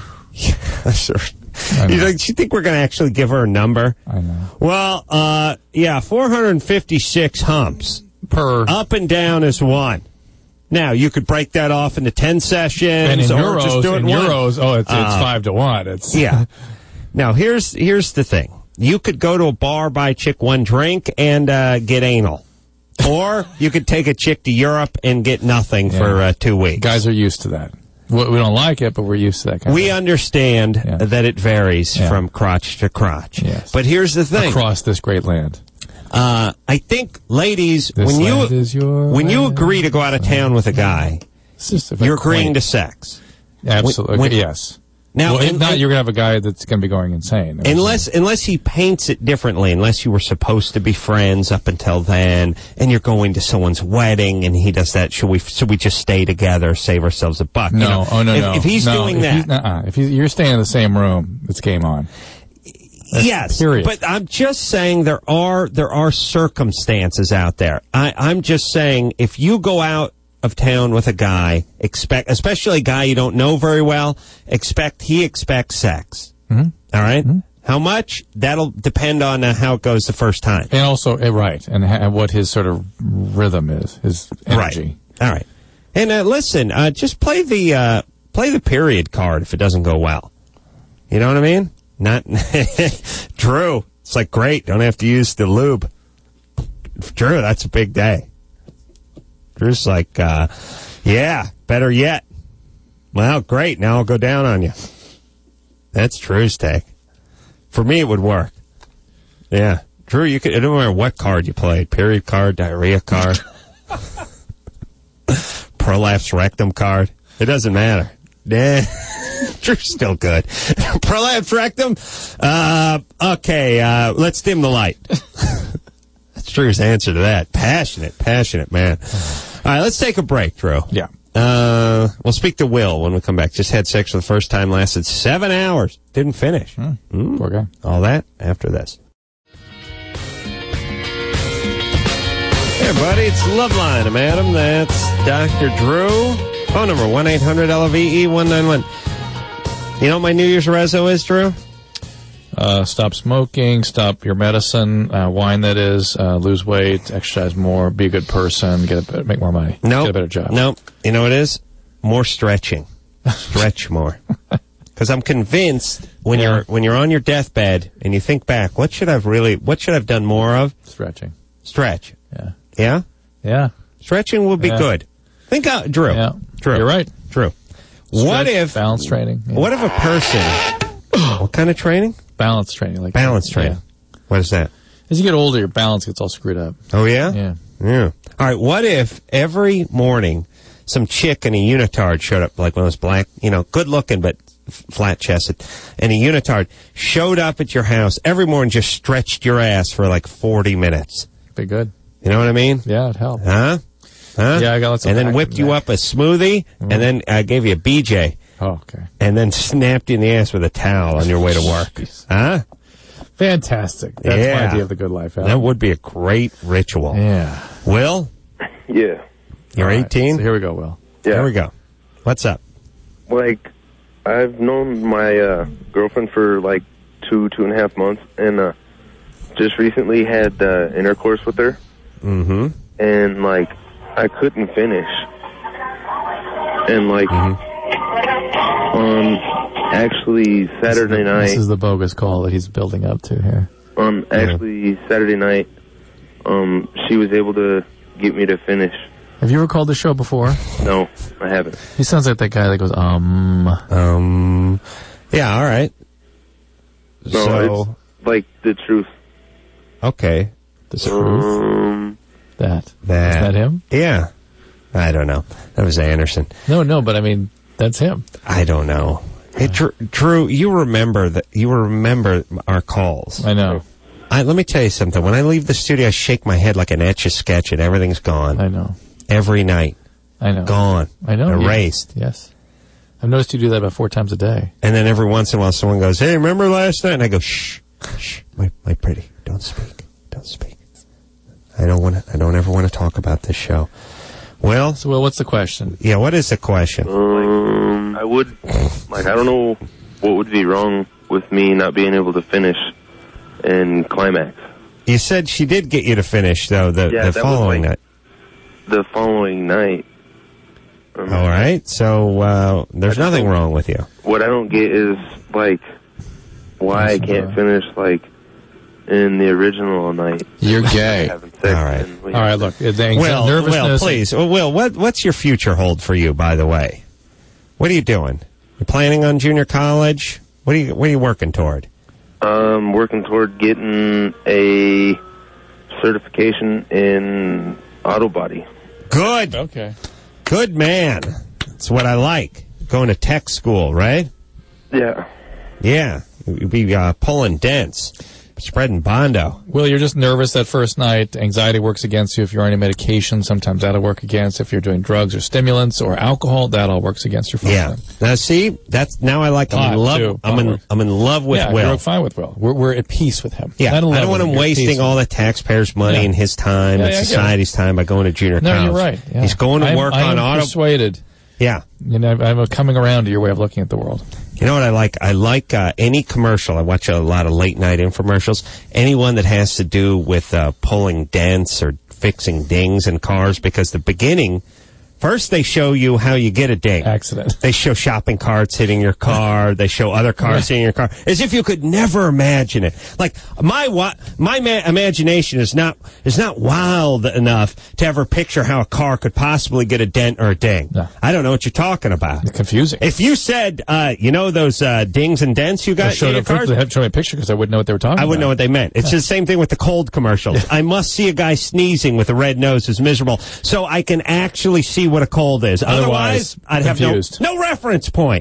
Yeah, sure. You, know, you think we're going to actually give her a number? I know. Well, uh, yeah, four hundred fifty-six humps. Per. Up and down is one. Now, you could break that off into ten sessions. And in or euros, just do it in one. euros, oh, it's, it's Uh, five to one. It's Yeah. Now, here's here's the thing. You could go to a bar, buy a chick one drink, and uh, get anal. Or you could take a chick to Europe and get nothing Yeah. for uh, two weeks. Guys are used to that. We we don't like it, but we're used to that kind We of understand Yeah. that it varies Yeah. from crotch to crotch. Yes. But here's the thing. across this great land. Uh, I think, ladies, This when land you is your when you land. agree to go out of town with a guy, It's just a you're quaint- agreeing to sex. Absolutely. when- yes. Now, well, if and- not, and- you're going to have a guy that's going to be going insane. Unless unless he paints it differently, unless you were supposed to be friends up until then, and you're going to someone's wedding, and he does that, should we should we just stay together, save ourselves a buck? No, You know, oh no, if, no. If he's no, doing if that, he's, uh-uh. if he's, you're staying in the same room, it's game on. That's yes, period. but I'm just saying there are there are circumstances out there. I, I'm just saying if you go out of town with a guy, expect, especially a guy you don't know very well, expect he expects sex. Mhm. All right? Mm-hmm. How much? That'll depend on uh, how it goes the first time. And also, eh, right, and ha- what his sort of rhythm is, his energy. Right. All right. And uh, listen, uh, just play the uh, play the period card if it doesn't go well. You know what I mean? Not Drew. It's like great. Don't have to use the lube. Drew, that's a big day. Drew's like, uh, yeah, better yet. Well, great. Now I'll go down on you. That's Drew's take. For me, it would work. Yeah. Drew, you could, it don't matter what card you played. Period card, diarrhea card, prolapse rectum card. It doesn't matter. Yeah. Drew's still good. Prolapse rectum? Uh, okay, uh, let's dim the light. That's Drew's answer to that. Passionate, passionate man. All right, let's take a break, Drew. Yeah. Uh, we'll speak to Will when we come back. Just had sex for the first time, lasted seven hours. Didn't finish. Mm, Mm. Poor guy. All that after this. Hey, everybody, it's Loveline. I'm Adam. That's Doctor Drew. Phone number, one eight hundred L V E one nine one. You know what my New Year's reso is, Drew? Uh, stop smoking, stop your medicine, uh, wine that is, uh, lose weight, exercise more, be a good person, get a, make more money, No. get a better job. No. You know what it is? More stretching. Stretch more. Because I'm convinced when Yeah. you're when you're on your deathbed and you think back, what should I've really, what should I've done more of? Stretching. Stretch. Yeah. Yeah? Yeah. Stretching would be Yeah. good. Think out, Drew. Yeah. Drew. You're right. Drew. What Stretch, if balance training? Yeah. What if a person? What kind of training? Balance training, like Balance training. Yeah. What is that? As you get older, your balance gets all screwed up. Oh yeah. Yeah. Yeah. All right. What if every morning some chick in a unitard showed up, like one of those black, you know, good looking but f- flat chested, and a unitard showed up at your house every morning, just stretched your ass for like forty minutes. Be good. You know what I mean? Yeah, it helped. Huh? Huh? Yeah, I got lots of And then back whipped in you that. up a smoothie, and then uh, gave you a B J. Oh, okay. And then snapped you in the ass with a towel on your way to work. Jeez. Huh? Fantastic. That's Yeah. my idea of the good life. Al. That would be a great ritual. Yeah. Will, Yeah. you're All right, eighteen? so here we go, Will. Yeah. Here we go. What's up? Like, I've known my uh, girlfriend for like two, two and a half months, and uh, just recently had uh, intercourse with her, Mm-hmm. and like, I couldn't finish. And like, on actually Saturday night, This is the bogus call that he's building up to here. on actually Saturday night, um, she was able to get me to finish. Have you ever called the show before? No, I haven't. He sounds like that guy that goes, um. Um, yeah, all right. No, so, it's like the truth. okay. The truth. Um, That. That, Is that him? Yeah. I don't know. That was Anderson. No, no, but I mean, that's him. I don't know. Hey, Drew, Drew, you remember that? You remember our calls? I know. I, let me tell you something. When I leave the studio, I shake my head like an Etch-a-Sketch and everything's gone. I know. Every night. I know. Gone. I know. Erased. Yes. I've noticed you do that about four times a day. And then every once in a while someone goes, hey, remember last night? And I go, shh, shh, my, my pretty, don't speak, don't speak. I don't want to, I don't ever want to talk about this show. Well, so, well, what's the question? Yeah, what is the question? Um, I would, like, I don't know what would be wrong with me not being able to finish in Climax. You said she did get you to finish, though, the, Yeah, the that following was, night. like, the following night. Um, All right, so uh, there's nothing wrong with you. What I don't get is, like, why I can't finish, like, in the original night. You're gay. Having sex All right. and- All right, look, the anxiety, Will, nervousness. Will, please. Well, Will, what, what's your future hold for you, by the way? What are you doing? You planning on junior college? What are you, what are you working toward? Um, working toward getting a certification in auto body. Good. Okay. Good man. That's what I like. Going to tech school, right? Yeah. Yeah. You'd be uh, pulling dents, spreading Bondo. Will, you're just nervous that first night. Anxiety works against you. If you're on any medication, sometimes that'll work against. If you're doing drugs or stimulants or alcohol, that all works against your Yeah. function. Now, see, that's now I like. I'm Pot, in love. too. I'm Pot in. works. I'm in love with yeah, Will. you're fine with Will. We're, we're at peace with him. Yeah, Not in I love don't want with him you're at peace wasting with all him. the taxpayers' money Yeah. and his time Yeah, and yeah, I get it. society's time by going to junior No, college. you're right. Yeah. He's going to I'm- work I on am auto. persuaded. Yeah. You know, I'm coming around to your way of looking at the world. You know what I like? I like uh, any commercial. I watch a lot of late night infomercials. Anyone that has to do with uh, pulling dents or fixing dings in cars, because the beginning, first they show you how you get a ding. Accident. They show shopping carts hitting your car. They show other cars hitting your car, as if you could never imagine it. Like my wa- my ma- imagination is not is not wild enough to ever picture how a car could possibly get a dent or a ding. No. I don't know what you're talking about. It's confusing. If you said, uh, you know those uh, dings and dents you They got showed in your a picture, cars? they had to show me a picture because I wouldn't know what they were talking I about. wouldn't know what they meant. It's the same thing with the cold commercials. I must see a guy sneezing with a red nose who's miserable so I can actually see what a cold is. Otherwise, Otherwise, I'd have no, confused. no reference point.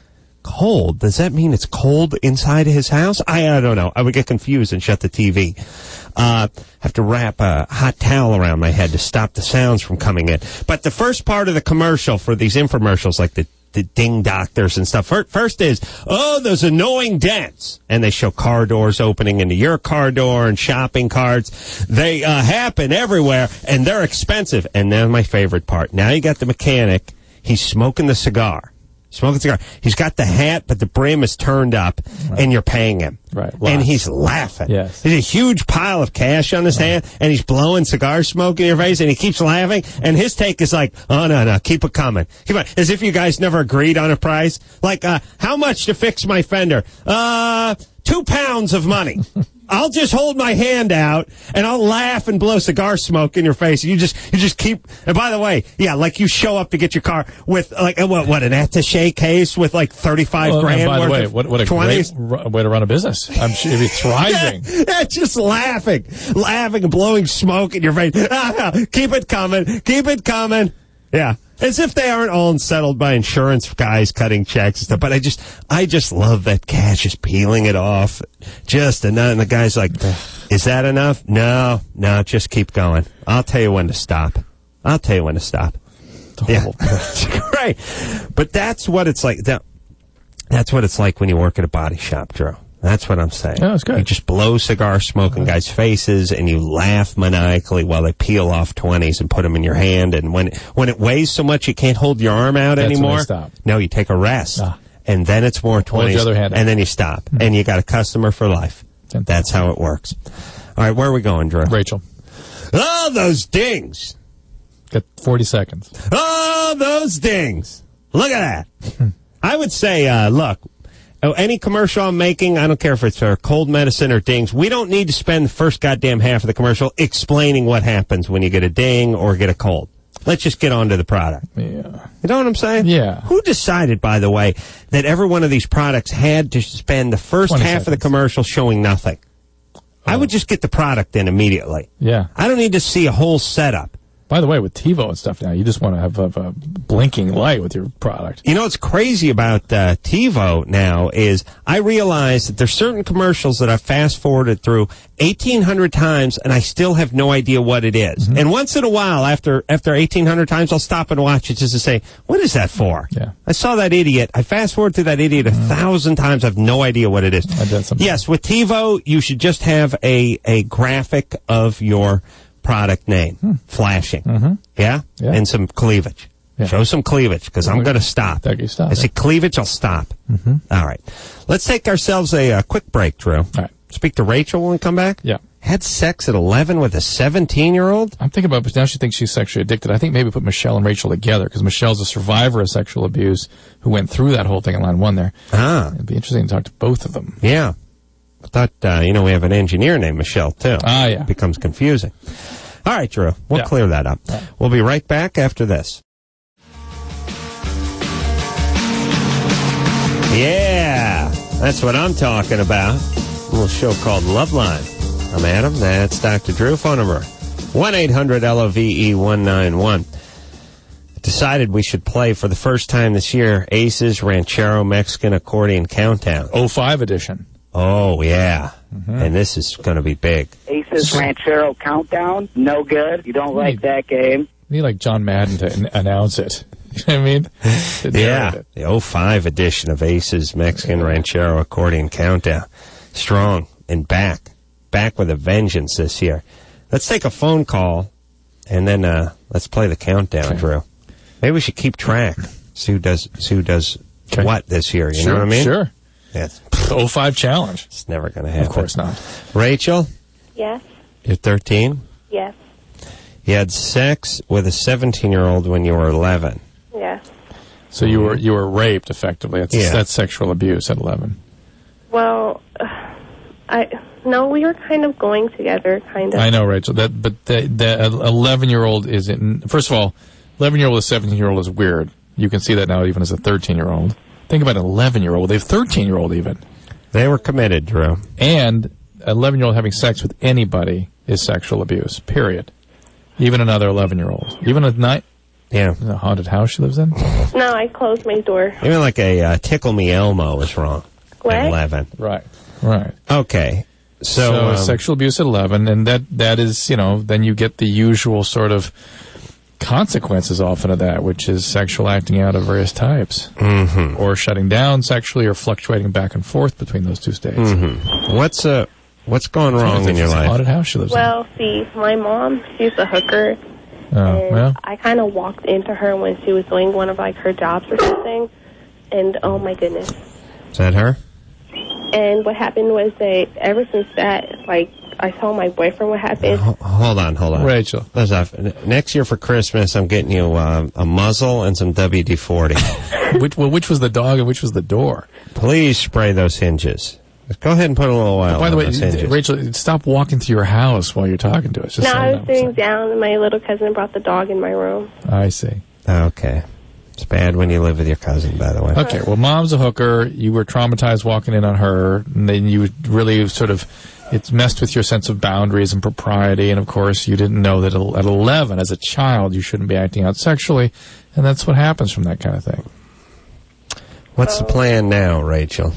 Cold? Does that mean it's cold inside of his house? I, I don't know. I would get confused and shut the T V. Uh, have to wrap a hot towel around my head to stop the sounds from coming in. But the first part of the commercial for these infomercials, like the the ding doctors and stuff. First is, oh, those annoying dents. And they show car doors opening into your car door and shopping carts. They uh, happen everywhere, and they're expensive. And then my favorite part. Now you got the mechanic. He's smoking the cigar. Smoking a cigar. He's got the hat, but the brim is turned up, right. And you're paying him. Right. And Lots. he's laughing. Yes. There's a huge pile of cash on his hand, and he's blowing cigar smoke in your face, and he keeps laughing. And his take is like, oh, no, no, keep it coming. Keep it. As if you guys never agreed on a price. Like, uh, how much to fix my fender? Uh, two pounds of money. I'll just hold my hand out and I'll laugh and blow cigar smoke in your face. You just, you just keep, and by the way, yeah, like you show up to get your car with like, what, what, an attaché case with like thirty-five Well, grand and by worth the way, of what, what a twenties. great ru- way to run a business. I'm sure you'd be thriving. Yeah, just laughing, laughing and blowing smoke in your face. Ah, keep it coming, keep it coming. Yeah. As if they aren't all unsettled by insurance guys cutting checks and stuff. But I just, I just love that cash, just peeling it off. Just enough. And the guy's like, is that enough? No, no, just keep going. I'll tell you when to stop. I'll tell you when to stop. Yeah. Right. But that's what it's like. That, that's what it's like when you work at a body shop, Drew. That's what I'm saying. Yeah, that's good. You just blow cigar smoke in guys' faces, and you laugh maniacally while they peel off twenties and put them in your hand. And when when it weighs so much you can't hold your arm out That's when anymore, they stop. no, you take a rest, Ah. and then it's more Hold twenties, your other hand out. and then you stop, mm-hmm. and you got a customer for life. Fantastic. That's how it works. All right, where are we going, Drew? Rachel, Oh, those dings! got forty seconds. Oh, those dings! Look at that. I would say, uh, look. Oh, any commercial I'm making, I don't care if it's for cold medicine or dings, we don't need to spend the first goddamn half of the commercial explaining what happens when you get a ding or get a cold. Let's just get on to the product. Yeah. You know what I'm saying? Yeah. Who decided, by the way, that every one of these products had to spend the first half twenty of the seconds. commercial showing nothing? I would just get the product in immediately. Yeah. I don't need to see a whole setup. By the way, with TiVo and stuff now, you just want to have, have a blinking light with your product. You know what's crazy about uh, TiVo now is I realize that there's certain commercials that I fast forwarded through eighteen hundred times and I still have no idea what it is. Mm-hmm. And once in a while, after after eighteen hundred times, I'll stop and watch it just to say, what is that for? Yeah. I saw that idiot. I fast forward through that idiot a mm-hmm. thousand times. I have no idea what it is. I did something. Yes, with TiVo, you should just have a, a graphic of your product name hmm. flashing. Mm-hmm. Yeah? yeah? And some cleavage. Yeah. Show some cleavage, because I'm going to stop. There you stop. I say cleavage, I'll stop. Mm-hmm. All right. Let's take ourselves a, a quick break, Drew. All right. Speak to Rachel when we come back. Yeah. Had sex at eleven with a seventeen-year-old? I'm thinking about, but now she thinks she's sexually addicted. I think maybe put Michelle and Rachel together, because Michelle's a survivor of sexual abuse who went through that whole thing in line one there. Ah. It'd be interesting to talk to both of them. Yeah. I thought, uh, you know, we have an engineer named Michelle, too. Ah, yeah. It becomes confusing. All right, Drew. We'll yeah. clear that up. Right. We'll be right back after this. Yeah, that's what I'm talking about. A little show called Loveline. I'm Adam. That's Doctor Drew. Phone number one eight hundred L O V E one nine one. Decided we should play for the first time this year Ace's Ranchero Mexican Accordion Countdown. oh five edition. Oh, yeah. Mm-hmm. And this is going to be big. Ace's Ranchero Countdown, no good. You don't you like need, that game. You need like John Madden to n- announce it. You know what I mean? Yeah, the oh five edition of Ace's Mexican Ranchero Accordion Countdown. Strong and back. Back with a vengeance this year. Let's take a phone call, and then uh, let's play the countdown, okay. Drew. Maybe we should keep track. See who does, see who does okay. what this year. You sure, know what I mean? Sure. Yeah. The oh five challenge. It's never going to happen. Of course not. Rachel? Yes. You're thirteen? Yes. You had sex with a seventeen-year-old when you were eleven. Yes. So you were you were raped, effectively. That's, yeah. that's sexual abuse at eleven. Well, uh, I no, we were kind of going together, kind of. I know, Rachel. That, but the the eleven-year-old is in. First of all, eleven-year-old to seventeen-year-old is weird. You can see that now, even as a thirteen-year-old. Think about an eleven-year-old. They have thirteen-year-old even. They were committed, Drew. And an eleven-year-old having sex with anybody is sexual abuse. Period. Even another eleven-year-old. Even a night. Yeah. The haunted house she lives in? No, I closed my door. Even like a uh, Tickle Me Elmo is wrong. What? At eleven. Right. Right. Okay. So, so um, sexual abuse at eleven, and that that is, you know, then you get the usual sort of consequences often of that, which is sexual acting out of various types. Mm-hmm. Or shutting down sexually or fluctuating back and forth between those two states. Mm-hmm. What's uh, what's going wrong so in your life? Haunted house she lives well, in. see, my mom, she's a hooker. Oh, and well. I kind of walked into her when she was doing one of, like, her jobs or something. And, oh, my goodness. Is that her? And what happened was that ever since that, like, I told my boyfriend what happened. Uh, hold on, hold on. Rachel. Next year for Christmas, I'm getting you uh, a muzzle and some W D forty. which, well, which was the dog and which was the door? Please spray those hinges. Go ahead and put a little oil By the on way, those hinges. Rachel, stop walking through your house while you're talking to us. Just no, I was down, sitting down, and my little cousin brought the dog in my room. I see. Okay. It's bad when you live with your cousin, by the way. Okay, well, mom's a hooker. You were traumatized walking in on her, and then you really sort of, it's messed with your sense of boundaries and propriety, and of course, you didn't know that at eleven, as a child, you shouldn't be acting out sexually, and that's what happens from that kind of thing. What's the plan now, Rachel?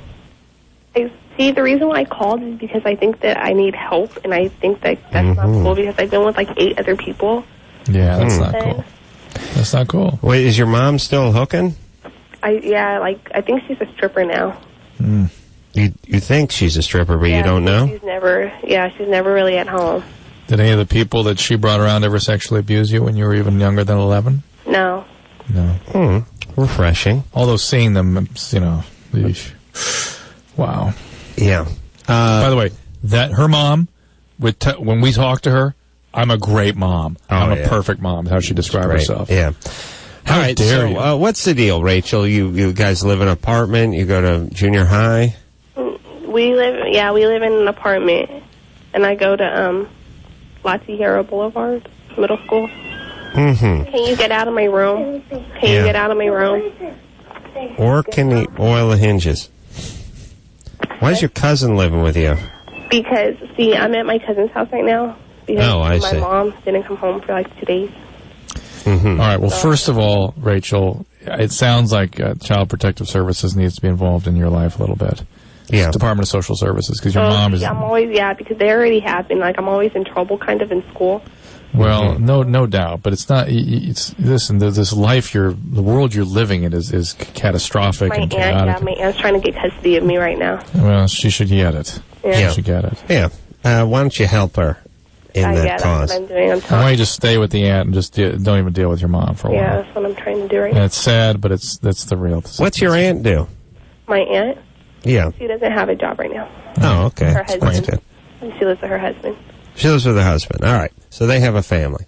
I see, the reason why I called is because I think that I need help, and I think that that's mm-hmm. not cool, because I've been with, like, eight other people. Yeah, that's mm. not cool. That's not cool. Wait, is your mom still hooking? I yeah, like, I think she's a stripper now. Mm. You you think she's a stripper, but yeah, you don't know? She's never, yeah, she's never really at home. Did any of the people that she brought around ever sexually abuse you when you were even younger than eleven? No. No. Hmm. Refreshing. Although seeing them, you know, eesh. Wow. Yeah. Uh, By the way, that her mom, with t- when we talk to her, I'm a great mom. Oh, I'm a yeah. perfect mom. Is how she described Great. herself. Yeah. How All right, dare so you? uh, what's the deal, Rachel? You you guys live in an apartment? You go to junior high? We live, yeah, we live in an apartment, and I go to um, La Tierra Boulevard Middle School. Mm-hmm. Can you get out of my room? Can Yeah. you get out of my room? Or can you oil the hinges? Why is your cousin living with you? Because, see, I'm at my cousin's house right now because Oh, I my see. mom didn't come home for like two days. Mm-hmm. All right. Well, first of all, Rachel, it sounds like uh, Child Protective Services needs to be involved in your life a little bit. Yeah. Department of Social Services, because your Oh, mom is. yeah, I'm always, yeah, because they already have been, like, I'm always in trouble kind of in school. Well, no, no doubt, but it's not. y- y- It's listen. there's This life you're, the world you're living in is is catastrophic My and aunt, chaotic. yeah, my aunt's trying to get custody of me right now. Well, she should get it. Yeah. She should get it. Yeah. Uh, why don't you help her in I, that yeah, cause? that's what I'm doing. I'm Why don't talking. you just stay with the aunt and just de- don't even deal with your mom for a Yeah, while? that's what I'm trying to do right And now. it's sad, but it's that's the real. What's your aunt do? My aunt, Yeah. she doesn't have a job right now. Oh, okay. Her That's husband. good. She lives with her husband. She lives with her husband. All right. So they have a family.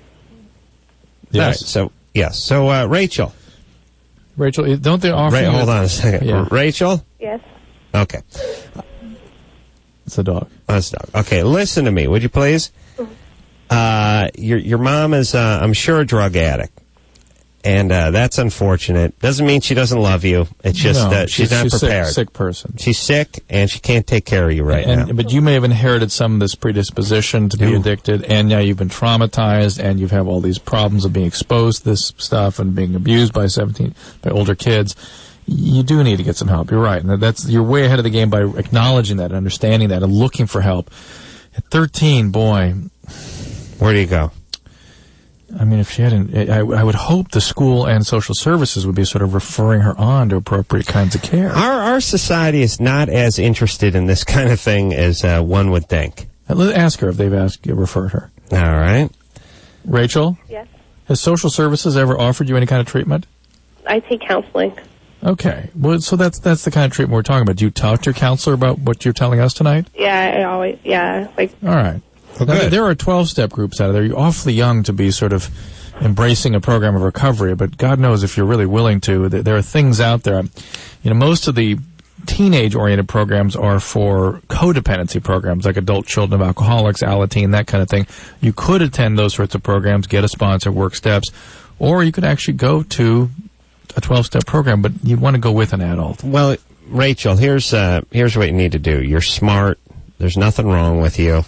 Yes. All right. So, yes. So, uh, Rachel. Rachel, don't they offer? Ra- you- hold on a second. Yeah. Rachel? Yes. Okay. It's a dog. That's dog. Okay, listen to me, would you please? Uh, your your mom is, uh, I'm sure, a drug addict. And uh, that's unfortunate. Doesn't mean she doesn't love you. It's just No, that she's, not she's prepared. Sick, sick person. She's sick, and she can't take care of you right and, now. But you may have inherited some of this predisposition to be Ooh. addicted, and now you've been traumatized, and you have all these problems of being exposed to this stuff and being abused by seventeen by older kids. You do need to get some help. You're right, and that's you're way ahead of the game by acknowledging that, understanding that, and looking for help. At thirteen, boy, where do you go? I mean, if she hadn't, I, I would hope the school and social services would be sort of referring her on to appropriate kinds of care. Our our society is not as interested in this kind of thing as uh, one would think. Let's ask her if they've asked referred her. All right. Rachel? Yes. Has social services ever offered you any kind of treatment? I take counseling. Okay. Well, so that's that's the kind of treatment we're talking about. Do you talk to your counselor about what you're telling us tonight? Yeah, I always, yeah, like, All right. Well, Now, good. there are twelve-step groups out there. You're awfully young to be sort of embracing a program of recovery, but God knows if you're really willing to. There there are things out there. You know, most of the teenage-oriented programs are for codependency programs, like adult children of alcoholics, Alateen, that kind of thing. You could attend those sorts of programs, get a sponsor, work steps, or you could actually go to a twelve-step program, but you'd want to go with an adult. Well, Rachel, here's uh, here's what you need to do. You're smart. There's nothing wrong with you.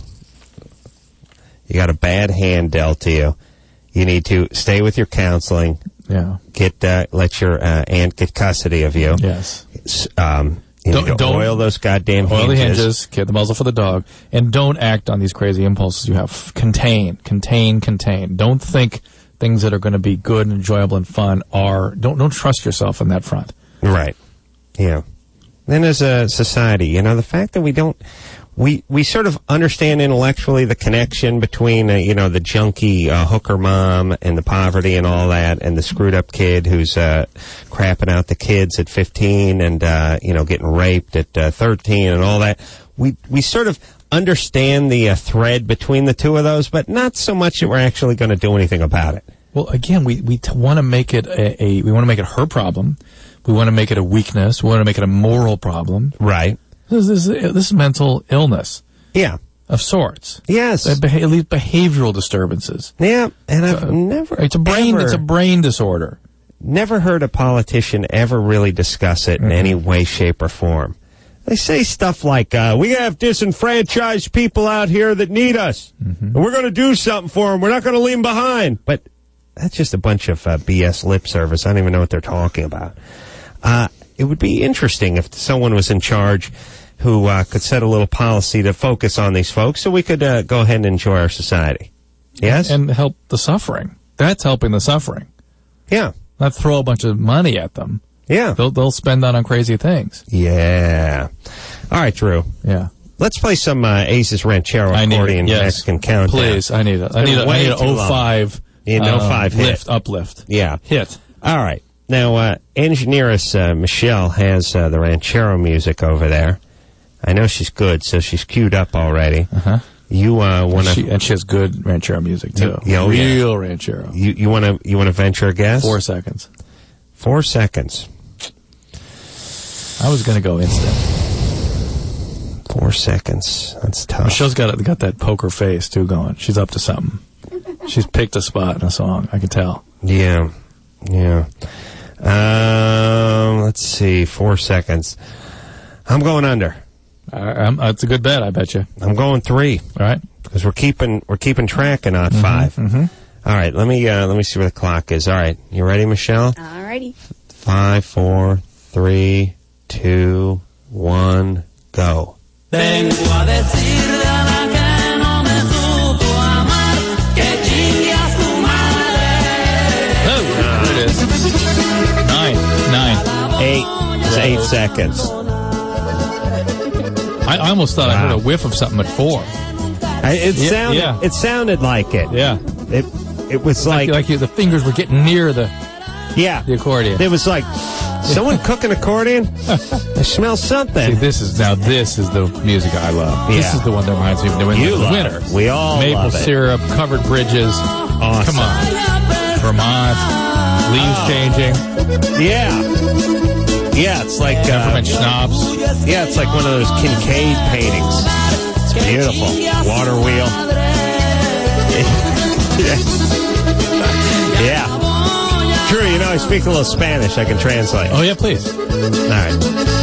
You got a bad hand dealt to you. You need to stay with your counseling. Yeah. Get uh, let your uh, aunt get custody of you. Yes. S- Um, you Don't- need to don't- oil those goddamn Oil hinges. the hinges, get the muzzle for the dog, and don't act on these crazy impulses you have. Contain, contain, contain. Don't think things that are going to be good and enjoyable and fun are. Don't don't trust yourself on that front. Right. Yeah. Then as a society, you know, the fact that we don't, we, we sort of understand intellectually the connection between, uh, you know, the junkie uh, hooker mom and the poverty and all that, and the screwed up kid who's uh, crapping out the kids at fifteen and, uh, you know, getting raped at uh, thirteen and all that. We, we sort of understand the uh, thread between the two of those, but not so much that we're actually going to do anything about it. Well, again, we we t- want to make it a, a we want to make it her problem. We want to make it a weakness. We want to make it a moral problem. Right. This is this is mental illness. Yeah. Of sorts. Yes. Uh, beha- at least behavioral disturbances. Yeah, and I've Uh, never. It's a brain. ever- It's a brain disorder. Never heard a politician ever really discuss it in Mm-hmm. any way, shape, or form. They say stuff like, uh, we have disenfranchised people out here that need us, Mm-hmm. and we're going to do something for them. We're not going to leave them behind. But that's just a bunch of uh, B S lip service. I don't even know what they're talking about. Uh, it would be interesting if someone was in charge who uh, could set a little policy to focus on these folks so we could uh, go ahead and enjoy our society. Yes? And help the suffering. That's helping the suffering. Yeah. Not throw a bunch of money at them. Yeah. They'll they'll spend that on crazy things. Yeah. All right, Drew. Yeah. Let's play some uh, Aces Ranchero I need it, accordion yes. Mexican countdown. Please, I need it. I It's need been a, I way need an too oh long. five. You need an oh five hit. lift, uplift. Yeah. Hit. All right. Now, uh, engineeress uh, Michelle has uh, the Ranchero music over there. I know she's good, so she's queued up already. Uh-huh. You uh, want She, to? and she has good ranchero music too. Yeah, oh, yeah. Real ranchero. You you want to? You want to venture a guess? Four seconds. Four seconds. I was going to go instant. Four seconds. That's tough. Michelle's got got that poker face too going. She's up to something. She's picked a spot in a song. I can tell. Yeah. Yeah. Um, let's see. Four seconds. I'm going under. Uh, um, that's a good bet, I bet you. I'm going three. All right. Because we're keeping we're keeping track and not Mm-hmm, five. Mm-hmm. All right, let me uh, let me see where the clock is. All right, you ready, Michelle? Alrighty. Five, four, three, two, one, go. Vengo a decirle a la que no me supo amar que chingue a su madre. Oh, there it is. Nine. Nine. Eight. It's eight seconds. I, I almost thought Wow. I heard a whiff of something at four. I, it Yeah, sounded yeah. it sounded like it. Yeah. It it was Like, like, like the fingers were getting near the, yeah. the accordion. It was like someone cooking accordion. I smell something. See, this is now. This is the music I love. This Yeah. is the one that reminds me of New England You love winter. it. We all Maple love it. syrup, covered bridges. Awesome. Come on, Vermont, leaves Oh. changing, Yeah. Yeah, it's like uh, peppermint schnapps. yeah, it's like one of those Kincaid paintings. It's beautiful. Water wheel. Yeah. Drew, you know I speak a little Spanish. I can translate. Oh yeah, please. All right.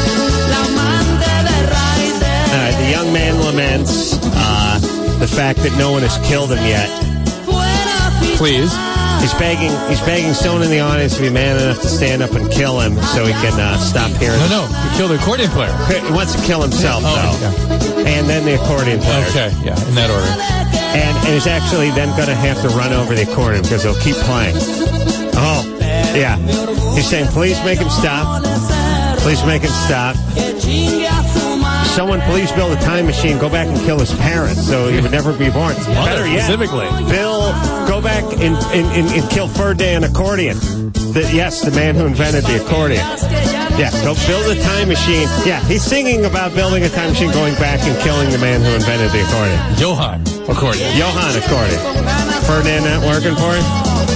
All right. The young man laments uh, the fact that no one has killed him yet. Please. He's begging. He's begging someone in the audience to be man enough to stand up and kill him, so he can uh, stop hearing. No, no, you killed the accordion player. He wants to kill himself, Oh, though, and then the accordion player. Okay, yeah, in that order. And, and he's actually then going to have to run over the accordion because he'll keep playing. Oh, yeah. He's saying, please make him stop. Please make him stop. Someone please build a time machine, go back and kill his parents so he would never be born. Better yet, specifically. Bill, go back and, and, and, and kill Ferdinand Accordion. The, yes, the man who invented the accordion. Yeah, go build a time machine. Yeah, he's singing about building a time machine, going back and killing the man who invented the accordion. Johann accordion. Johann accordion. Ferdinand not working for him?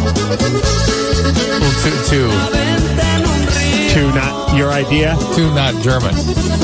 Well, two, two, Two, not your idea? two, not German.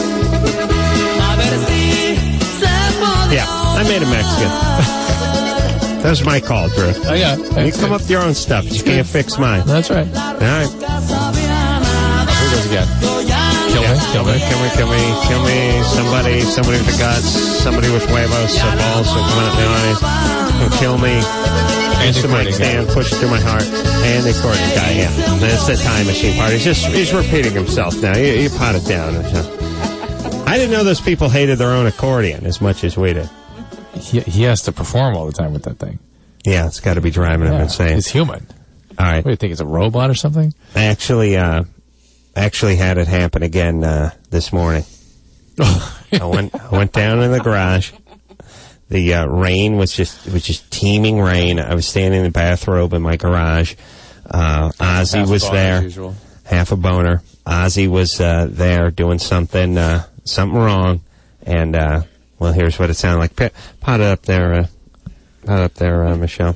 Yeah, I made a Mexican. That was my call, Drew. Oh yeah, You come up with your own stuff. You can't fix mine. That's right. All right. Here goes again. Kill me, kill me. Kill me, kill me, kill me. Somebody, somebody with the guts, somebody with huevos or balls who come out of the audience who kill me. And Into the my accordion stand, guy. push it through my heart, and the accordion guy. Yeah, that's the time machine part. He's just he's repeating himself now. You, you pot it down. I didn't know those people hated their own accordion as much as we did. He, he has to perform all the time with that thing. Yeah, it's got to be driving him Yeah, insane. he's human. All right. What do you think? It's a robot or something? I actually, uh, actually had it happen again uh, this morning. I went, I went down in the garage. The uh, rain was just, it was just teeming rain. I was standing in the bathrobe in my garage. Uh, Ozzy Half a was boner as there, usual. half a boner. Ozzy was uh, there doing something, uh, something wrong, and uh, well, here's what it sounded like. P- pot it up there, uh, pot it up there, uh, Michelle.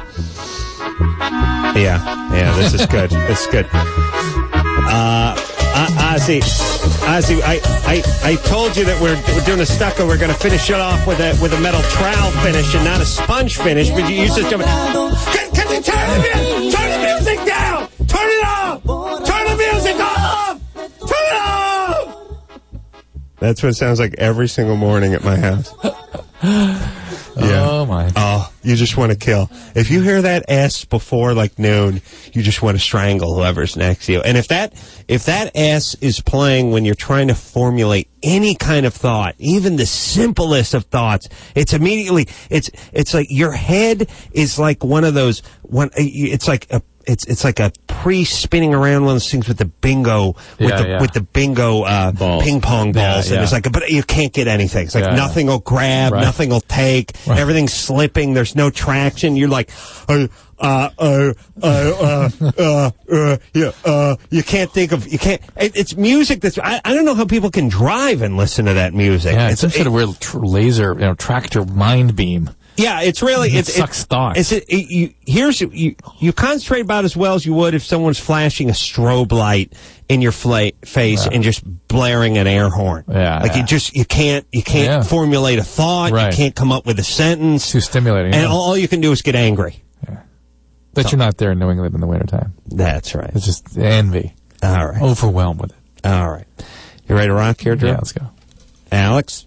Yeah, yeah, this is good. This is good. Uh, uh, Ozzy, Ozzy, I, I, I told you that we're, we're doing a stucco. We're going to finish it off with a with a metal trowel finish and not a sponge finish. But you used to tell me, can, can you turn the music, turn the music down, turn it off, turn the music off, turn it off. That's what it sounds like every single morning at my house. Yeah. Oh, my. Oh, you just want to kill. If you hear that S before like noon, you just want to strangle whoever's next to you. And if that if that S is playing when you're trying to formulate any kind of thought, even the simplest of thoughts, it's immediately it's it's like your head is like one of those one. It's like a it's it's like a pre-spinning around one of those things with the bingo with Yeah, the yeah. with the bingo uh, Balls. ping pong Yeah, balls, and yeah. it's like, but you can't get anything. It's like Yeah, nothing will grab, Right. nothing will take. Right. Everything's slipping. There's no traction. You're like, uh, uh, uh, uh, uh, uh, uh, yeah, uh, you can't think of, you can't, it, it's music that's, I, I don't know how people can drive and listen to that music. Yeah, it's some it- sort of weird tr- laser, you know, tractor mind beam. Yeah, it's really, It it's, sucks thoughts. It's, it, it, you, here's, you, you concentrate about as well as you would if someone's flashing a strobe light in your fla- face Yeah. and just blaring an air horn. Yeah, Like yeah. you just, you can't, you can't Yeah. formulate a thought. Right. You can't come up with a sentence. Too stimulating. And yeah. all, all you can do is get angry. But you're not there in New England in the wintertime. That's right. It's just envy. All right. Overwhelmed with it. All right. You ready to rock here, Drew? Yeah, let's go. Alex?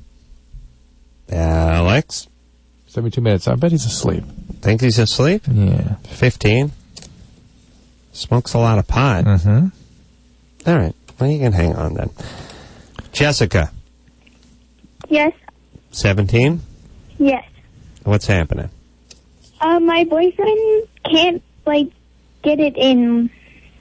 Alex? seventy-two minutes. I bet he's asleep. Think he's asleep? Yeah. fifteen. Smokes a lot of pot. Mm-hmm. All right. Well, you can hang on then. Jessica? Yes. seventeen? Yes. What's happening? Uh, my boyfriend can't, like, get it in.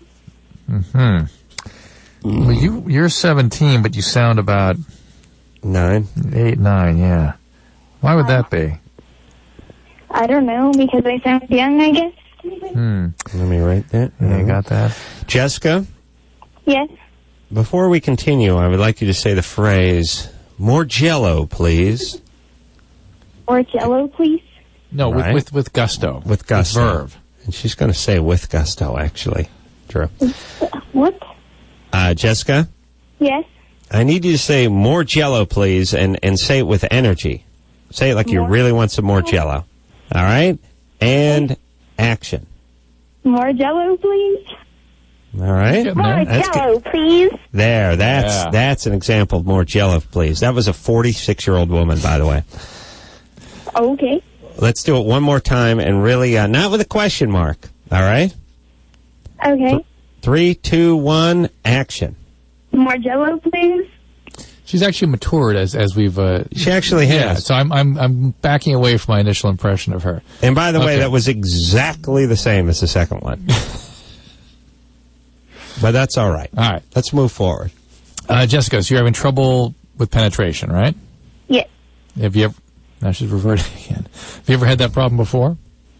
Mm-hmm. Well, you, you're seventeen, but you sound about... Nine? Eight, nine, yeah. Why would that be? I don't know, because I sound young, I guess. Hmm. Let me write that. Yeah, you got that. Jessica? Yes. Before we continue, I would like you to say the phrase, more Jell-O, please. Or Jell-O, please. No, Right. with, with with gusto. With gusto. Verve. And she's going to say with gusto, actually. Drew. What? Uh, Jessica? Yes. I need you to say more Jell-O, please, and, and say it with energy. Say it like you More? really want some more Jell-O. All right? And action. More Jell-O, please. All right? Getting More there. That's Jell-O, please. There, that's Yeah. that's an example of more Jell-O, please. That was a forty-six-year-old woman, by the way. Okay. Let's do it one more time and really, uh, not with a question mark. All right? Okay. Three, two, one, action. More Jell-O, please. She's actually matured as as we've. Uh, She actually yeah, has. so I'm I'm I'm backing away from my initial impression of her. And by the way, Okay. that was exactly the same as the second one. But that's all right. All right, Let's move forward. uh, Jessica, so you're having trouble with penetration, right? Yes. Have you ever? Now she's reverting again. Have you ever had that problem before?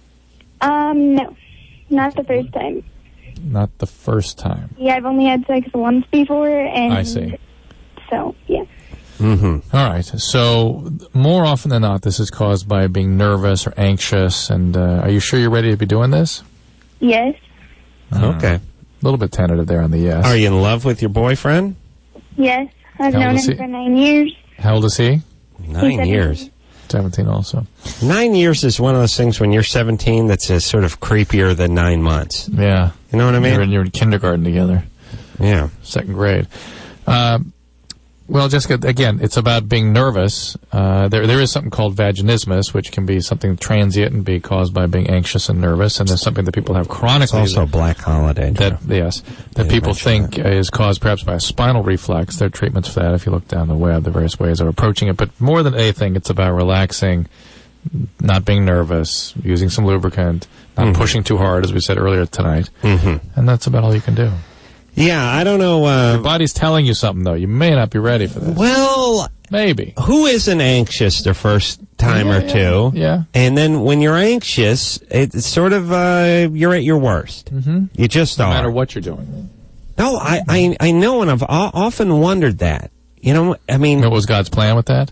Um, no. Not the first time. Not the first time. Yeah, I've only had sex once before, and... I see. So, yeah. Mm-hmm. All right. So more often than not, this is caused by being nervous or anxious. And uh, are you sure you're ready to be doing this? Yes. Okay. A little bit tentative there on the yes. Are you in love with your boyfriend? Yes. I've How old known is him he? for nine years. How old is he? Nine seventeen. years. seventeen also. Nine years is one of those things when you're seventeen that's uh, sort of creepier than nine months. Yeah. You know what I mean? You're in, you're in kindergarten together. Yeah. Second grade. Um, well, Jessica, again, it's about being nervous. Uh, there, there is something called vaginismus, which can be something transient and be caused by being anxious and nervous. And there's something that people have It's chronically. also a black holiday. that yes, that Yeah, people mention think is caused perhaps by a spinal reflex. There are treatments for that if you look down the web, the various ways of approaching it. But more than anything, it's about relaxing, not being nervous, using some lubricant, not Mm-hmm. pushing too hard, as we said earlier tonight. Mm-hmm. And that's about all you can do. Yeah, I don't know. Your Uh, body's telling you something, though. You may not be ready for this. well, Maybe. who isn't anxious their first time or two? Yeah. And then when you're anxious, it's sort of, uh, you're at your worst. Mm-hmm. You just No are. matter what you're doing. No, I, I, I know, and I've o- often wondered that. You know, I mean, What was God's plan with that?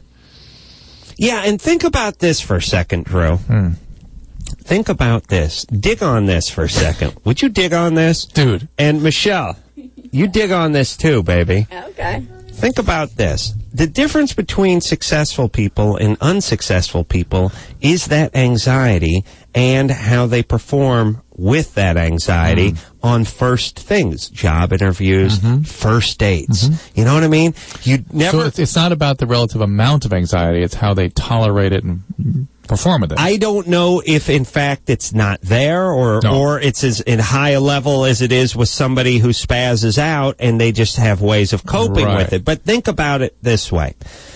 yeah, and think about this for a second, Drew. Hmm. Think about this. Dig on this for a second. Would you dig on this? Dude. And Michelle, you dig on this too, baby. Okay. Think about this. The difference between successful people and unsuccessful people is that anxiety and how they perform with that anxiety Mm. on first things, job interviews, Mm-hmm. first dates. You know what I mean? You never... So it's, it's not about the relative amount of anxiety. It's how they tolerate it and perform with it. I don't know if, in fact, it's not there or No. or it's as in high a level as it is with somebody who spazzes out and they just have ways of coping Right. with it. But think about it this way.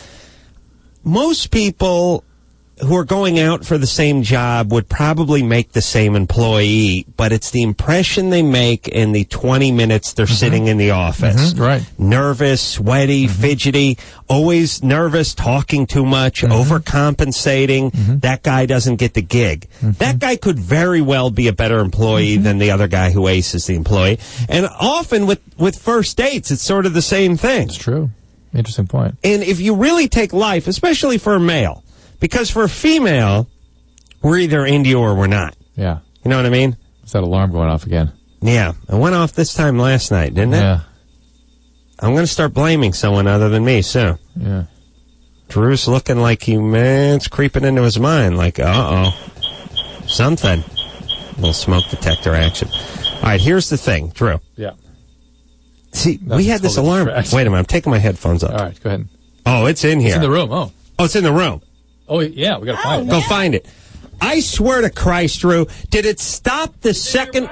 Most people who are going out for the same job would probably make the same employee, but it's the impression they make in the twenty minutes they're sitting in the office. Mhm, right. Nervous, sweaty, fidgety, always nervous, talking too much, overcompensating. That guy doesn't get the gig. That guy could very well be a better employee than the other guy who aces the employee. And often with, with first dates, it's sort of the same thing. It's true. Interesting point. And if you really take life, especially for a male, because for a female, we're either into you or we're not. Yeah. You know what I mean? Is that alarm going off again? Yeah. It went off this time last night, didn't it? Yeah. I'm going to start blaming someone other than me soon. Yeah. Drew's looking like he, man, it's creeping into his mind. Like, uh-oh. Something. Little smoke detector action. All right, here's the thing, Drew. Yeah. See, That's we had this totally alarm. correct. Wait a minute, I'm taking my headphones off. All right, go ahead. Oh, it's in here. It's in the room. Oh. Oh, it's in the room. Oh, yeah, we got to find it. Go find it. I swear to Christ, Drew, did it stop the second...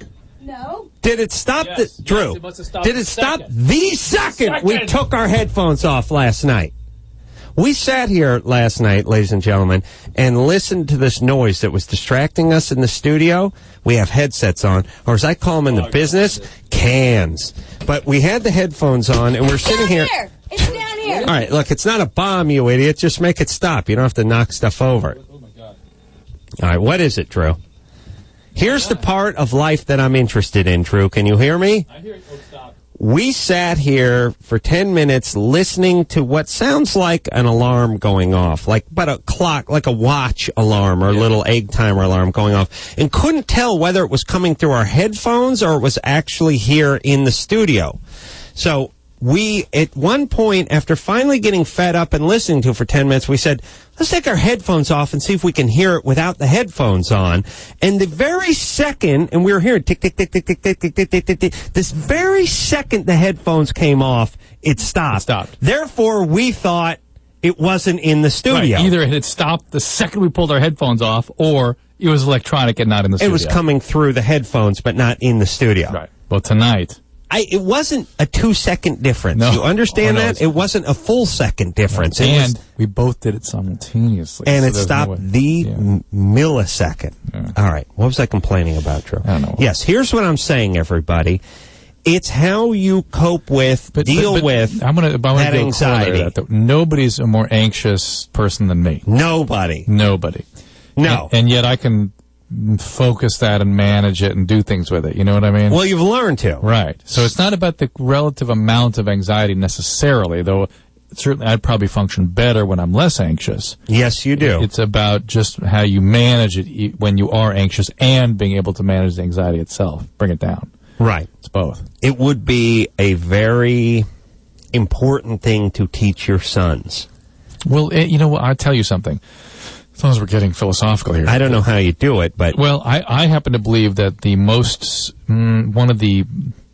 No. Did it stop Yes, the... Drew, yes, it must have stopped did the it stop second. the second, Second. we took our headphones off last night? We sat here last night, ladies and gentlemen, and listened to this noise that was distracting us in the studio. We have headsets on, or as I call them in the business, cans. But we had the headphones on, and we're sitting here... Here. It's down here. All right, look, it's not a bomb, you idiot. Just make it stop. You don't have to knock stuff over. Oh, my God. All right, what is it, Drew? Here's the part of life that I'm interested in, Drew. Can you hear me? I hear it. Oh, stop. We sat here for ten minutes listening to what sounds like an alarm going off, like but a clock, like a watch alarm or a little egg timer alarm going off, and couldn't tell whether it was coming through our headphones or it was actually here in the studio. So we, at one point, after finally getting fed up and listening to it for ten minutes, we said, let's take our headphones off and see if we can hear it without the headphones on. And the very second, and we were hearing tick, tick, tick, tick, tick, tick, tick, tick, tick, tick, tick, this very second the headphones came off, it stopped. It stopped. Therefore, we thought it wasn't in the studio. Right. Either it had stopped the second we pulled our headphones off, or it was electronic and not in the It studio. was coming through the headphones, but not in the studio. Right. Well, tonight... I, it wasn't a two-second difference. No. You understand Oh, no, that? it's- It wasn't a full second difference. It and was, we both did it simultaneously. and so it there's stopped no way- the yeah. m- millisecond. Yeah. All right. What was I complaining about, Drew? I don't know. Yes, here's what I'm saying, everybody. It's how you cope with, But- deal but- but with I'm gonna, but I'm that gonna go anxiety. corollary to that, though. Nobody's a more anxious person than me. Nobody. Nobody. No. And, and yet I can focus that and manage it and do things with it. You know what I mean? Well, you've learned to. Right. So it's not about the relative amount of anxiety necessarily, though certainly I'd probably function better when I'm less anxious. Yes, you do. It's about just how you manage it e- when you are anxious and being able to manage the anxiety itself. Bring it down. Right. It's both. It would be a very important thing to teach your sons. Well, it, you know what? I'll tell you something. As long as we're getting philosophical here. I don't know how you do it, but... Well, I, I happen to believe that the most, mm, one of the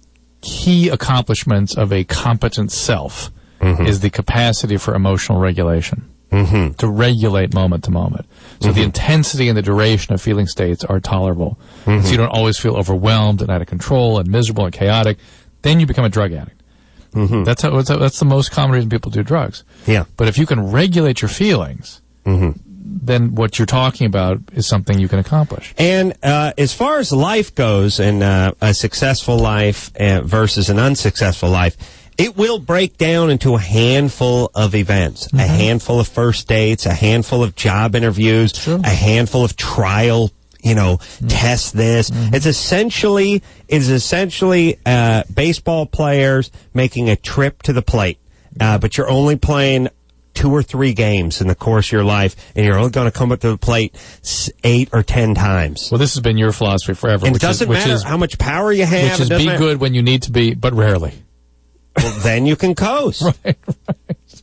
key accomplishments of a competent self Mm-hmm. is the capacity for emotional regulation. Mm-hmm. To regulate moment to moment. So Mm-hmm. the intensity and the duration of feeling states are tolerable. Mm-hmm. So you don't always feel overwhelmed and out of control and miserable and chaotic. Then you become a drug addict. Mm-hmm. That's how, that's, how, that's the most common reason people do drugs. Yeah. But if you can regulate your feelings, Mm-hmm. then what you're talking about is something you can accomplish. And uh, as far as life goes, and uh, a successful life uh, versus an unsuccessful life, it will break down into a handful of events, Mm-hmm. a handful of first dates, a handful of job interviews, Sure. a handful of trial, you know, Mm-hmm. test this. It's essentially, it's essentially uh, baseball players making a trip to the plate, uh, but you're only playing two or three games in the course of your life, and you're only going to come up to the plate s- eight or ten times. Well, this has been your philosophy forever. And it which is- doesn't which matter is, how much power you have. Which is it doesn't be matter. good when you need to be, but rarely. Well, then you can coast. Right, right.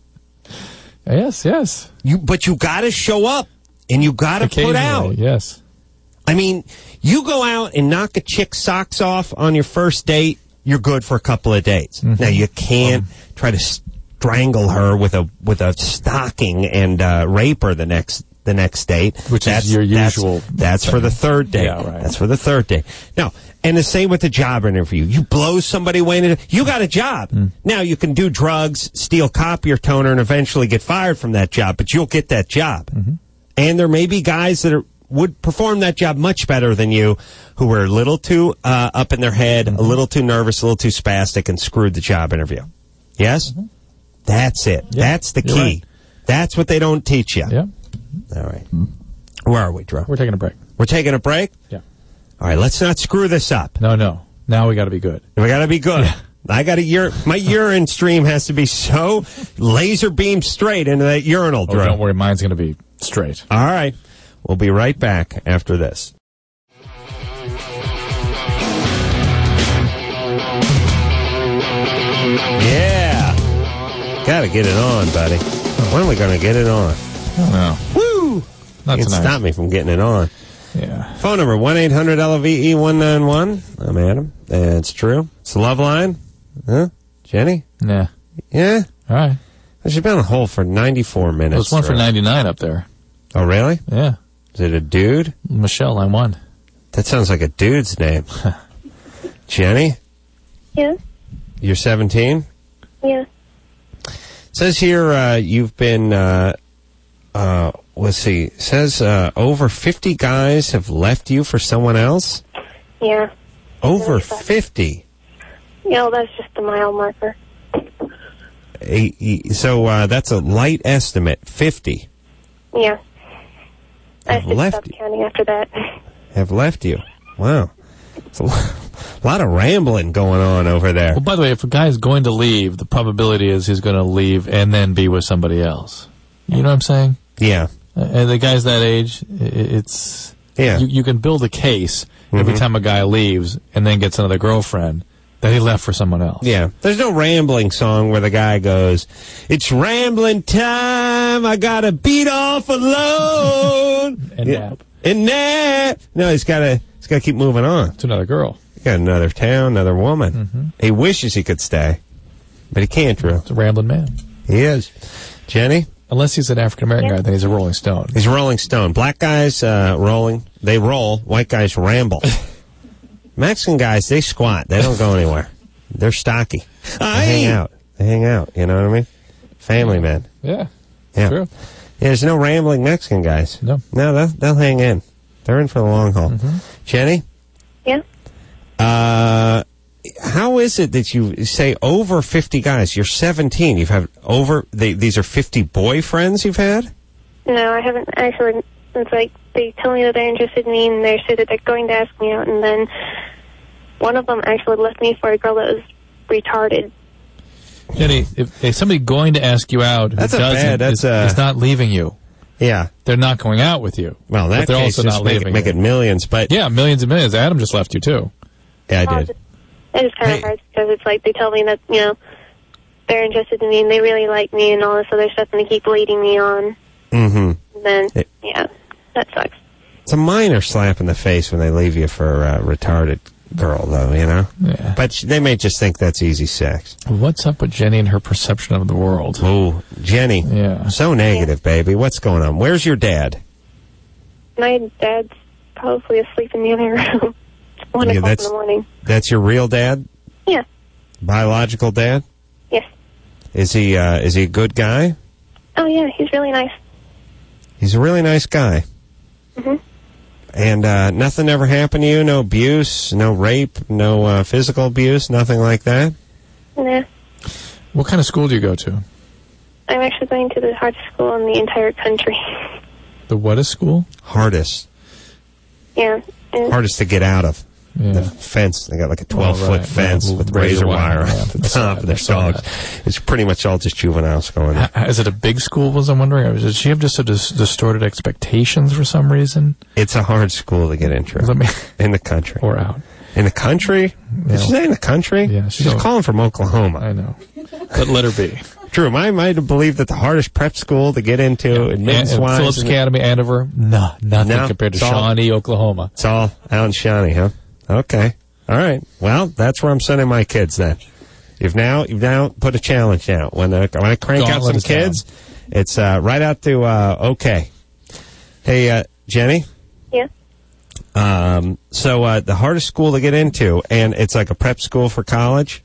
Yes, yes. You, but you got to show up, and you got to put out. Occasionally, yes. I mean, you go out and knock a chick's socks off on your first date, you're good for a couple of days. Mm-hmm. Now you can't try to strangle her with a with a stocking and uh, rape her the next the next date, Which is that's, your that's- usual That's, thing. for the third date. Yeah, right. That's for the third date. Now, and the same with the job interview. You blow somebody away, into, you got a job. Mm. Now you can do drugs, steal copier toner, and eventually get fired from that job, but you'll get that job. Mm-hmm. And there may be guys that are, would perform that job much better than you, who were a little too uh, up in their head, Mm-hmm. a little too nervous, a little too spastic, and screwed the job interview. Yes? Mm-hmm. That's it. Yeah, That's the you're key. right. That's what they don't teach you. Yeah. All right. Where are we, Drew? We're taking a break. We're taking a break? Yeah. All right, let's not screw this up. No, no. Now we got to be good. We got to be good. Yeah. I got to ur- my urine stream has to be so laser beam straight into that urinal, Oh, Drew. don't worry, mine's going to be straight. All right. We'll be right back after this. Yeah. Got to get it on, buddy. When are we going to get it on? I don't know. Woo! Not You can tonight. stop me from getting it on. Yeah. Phone number one eight hundred L V E one nine one. I'm Adam. That's true. It's the love line. Huh? Jenny? Yeah. Yeah? All right. She's been on hold for ninety-four minutes. There's one for ninety-nine up there. Oh, really? Yeah. Is it a dude? Michelle, line one. That sounds like a dude's name. Jenny? Yeah. You're seventeen? Yeah. It says here uh, you've been, uh, uh, let's see, it says uh, over fifty guys have left you for someone else? Yeah. Over fifty? Yeah, well, that's just a mile marker. A, e- so uh, that's a light estimate, fifty. Yeah. I Have just left stopped counting after that. have left you. Wow. It's a lo- lot of rambling going on over there. Well, by the way, if a guy's going to leave, the probability is he's going to leave and then be with somebody else. You know what I'm saying? Yeah. Uh, and the guys that age, i- it's... Yeah. You, you can build a case every Mhm. time a guy leaves and then gets another girlfriend that he left for someone else. Yeah. There's no rambling song where the guy goes, "It's rambling time, I gotta beat off alone." And Yeah. nap. And nap. No, he's gotta, he's gotta keep moving on. To another girl. He got another town, another woman. Mm-hmm. He wishes he could stay, but he can't, Drew. It's a rambling man. He is. Jenny? Unless he's an African-American guy, then he's a Rolling Stone. He's a Rolling Stone. Black guys, uh, rolling. They roll. White guys ramble. Mexican guys, they squat. They don't go anywhere. They're stocky. They hang out. They hang out. You know what I mean? Family men. Yeah. Yeah. True. Yeah, there's no rambling Mexican guys. No. No, they'll, they'll hang in. They're in for the long haul. Mm-hmm. Jenny? Yeah. Uh, how is it that you say over fifty guys? You're seventeen. You've had over, they, these are fifty boyfriends you've had? No, I haven't actually. It's like they tell me that they're interested in me, and they say that they're going to ask me out, and then one of them actually left me for a girl that was retarded. Jenny, if, if somebody going to ask you out who That's a doesn't, bad- that's is, a- is not leaving you. Yeah. They're not going out with you. Well, in but that they're case, also just not make, leaving it, make you. it millions. But Yeah, millions and millions. Adam just left you, too. yeah, I did. It is kind of Hey. hard because it's like they tell me that, you know, they're interested in me and they really like me and all this other stuff, and they keep leading me on. Mm-hmm. And then, It- yeah, that sucks. It's a minor slap in the face when they leave you for a retarded girl, though, you know? Yeah. But sh- they may just think that's easy sex. What's up with Jenny and her perception of the world? Oh, Jenny. Yeah. So negative, baby. What's going on? Where's your dad? My dad's probably asleep in the other room. One Yeah, o'clock in that's- the morning. That's your real dad? Yeah. Biological dad? Yes. Is he, uh, is he a good guy? Oh, yeah, he's really nice. He's a really nice guy. Mm-hmm. And uh, nothing ever happened to you? No abuse, no rape, no uh, physical abuse, nothing like that? Nah. What kind of school do you go to? I'm actually going to the hardest school in the entire country. The what is school? Hardest. Yeah. And Hardest to get out of. Yeah. The fence. They got like a twelve-foot Oh, right, fence right. with Razor razor wire wire, on yeah, the I saw top. that, And their I saw dogs. It's pretty much all just juveniles going in. H- Is it a big school, was I'm wondering? Or does she have just a dis- distorted expectations for some reason? It's a hard school to get into. Let me- In the country. Or out. In the country? Yeah. Did she say in the country? Yeah, She's she's- calling from Oklahoma. I know. But let her be. True. I might have believed that the hardest prep school to get into, admittance And- and wise, Phillips Academy, Andover, no, nothing No, compared to it's all- Shawnee, Oklahoma. It's all out in Shawnee, huh? Okay. All right. Well, that's where I'm sending my kids then. You've now you've now put a challenge out. When I, when I crank Gauntlet out some is down. kids, it's uh, right out to uh, okay. Hey, uh, Jenny. yeah. Um, so uh, the hardest school to get into, and it's like a prep school for college.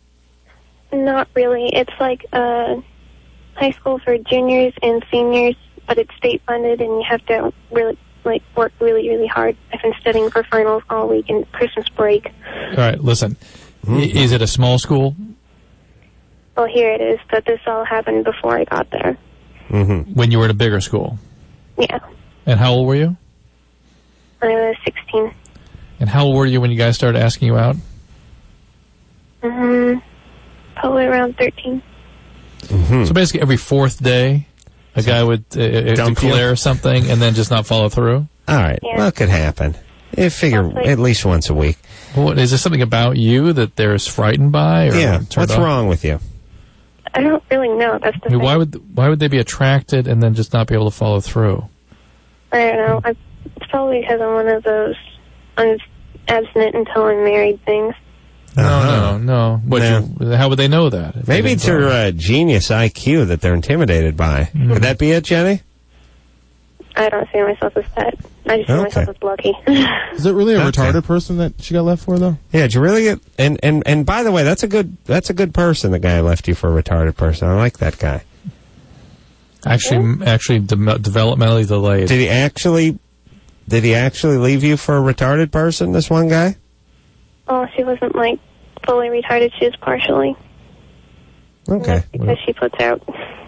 Not really. It's like uh, high school for juniors and seniors, but it's state funded, and you have to really like work really, really hard. I've been studying for finals all week and Christmas break. All right, listen. I- Is it a small school? Well, here it is, but this all happened before I got there. Mm-hmm. When you were in a bigger school? Yeah. And how old were you? I was sixteen. And how old were you when you guys started asking you out? Mm-hmm. Probably around thirteen. Mm-hmm. So basically every fourth day, a guy would uh, Dump you? declare something and then just not follow through? All right. Yeah. Well, it could happen. I figure Sounds like- at least once a week. What, is there something about you that they're frightened by? Or Yeah. turned What's off? wrong with you? I don't really know. That's the I mean, thing. why would why would they be attracted and then just not be able to follow through? I don't know. I, it's probably because I'm one of those un- abstinent until I'm married things. No, Uh-huh. no, no. What? Yeah. You, how would they know that? if they Maybe didn't it's her tell? uh, genius I Q that they're intimidated by. Mm. Could that be it, Jenny? I don't see myself as that. I just see Okay. myself as lucky. Is it really a Okay. retarded person that she got left for, though? Yeah, did you really get? And, and and by the way, that's a good that's a good person. The guy who left you for a retarded person. I like that guy. Actually, actually, de- developmentally delayed. Did he actually? Did he actually leave you for a retarded person? This one guy. Oh, she wasn't, like, fully retarded. She was partially. Okay. Because she puts out.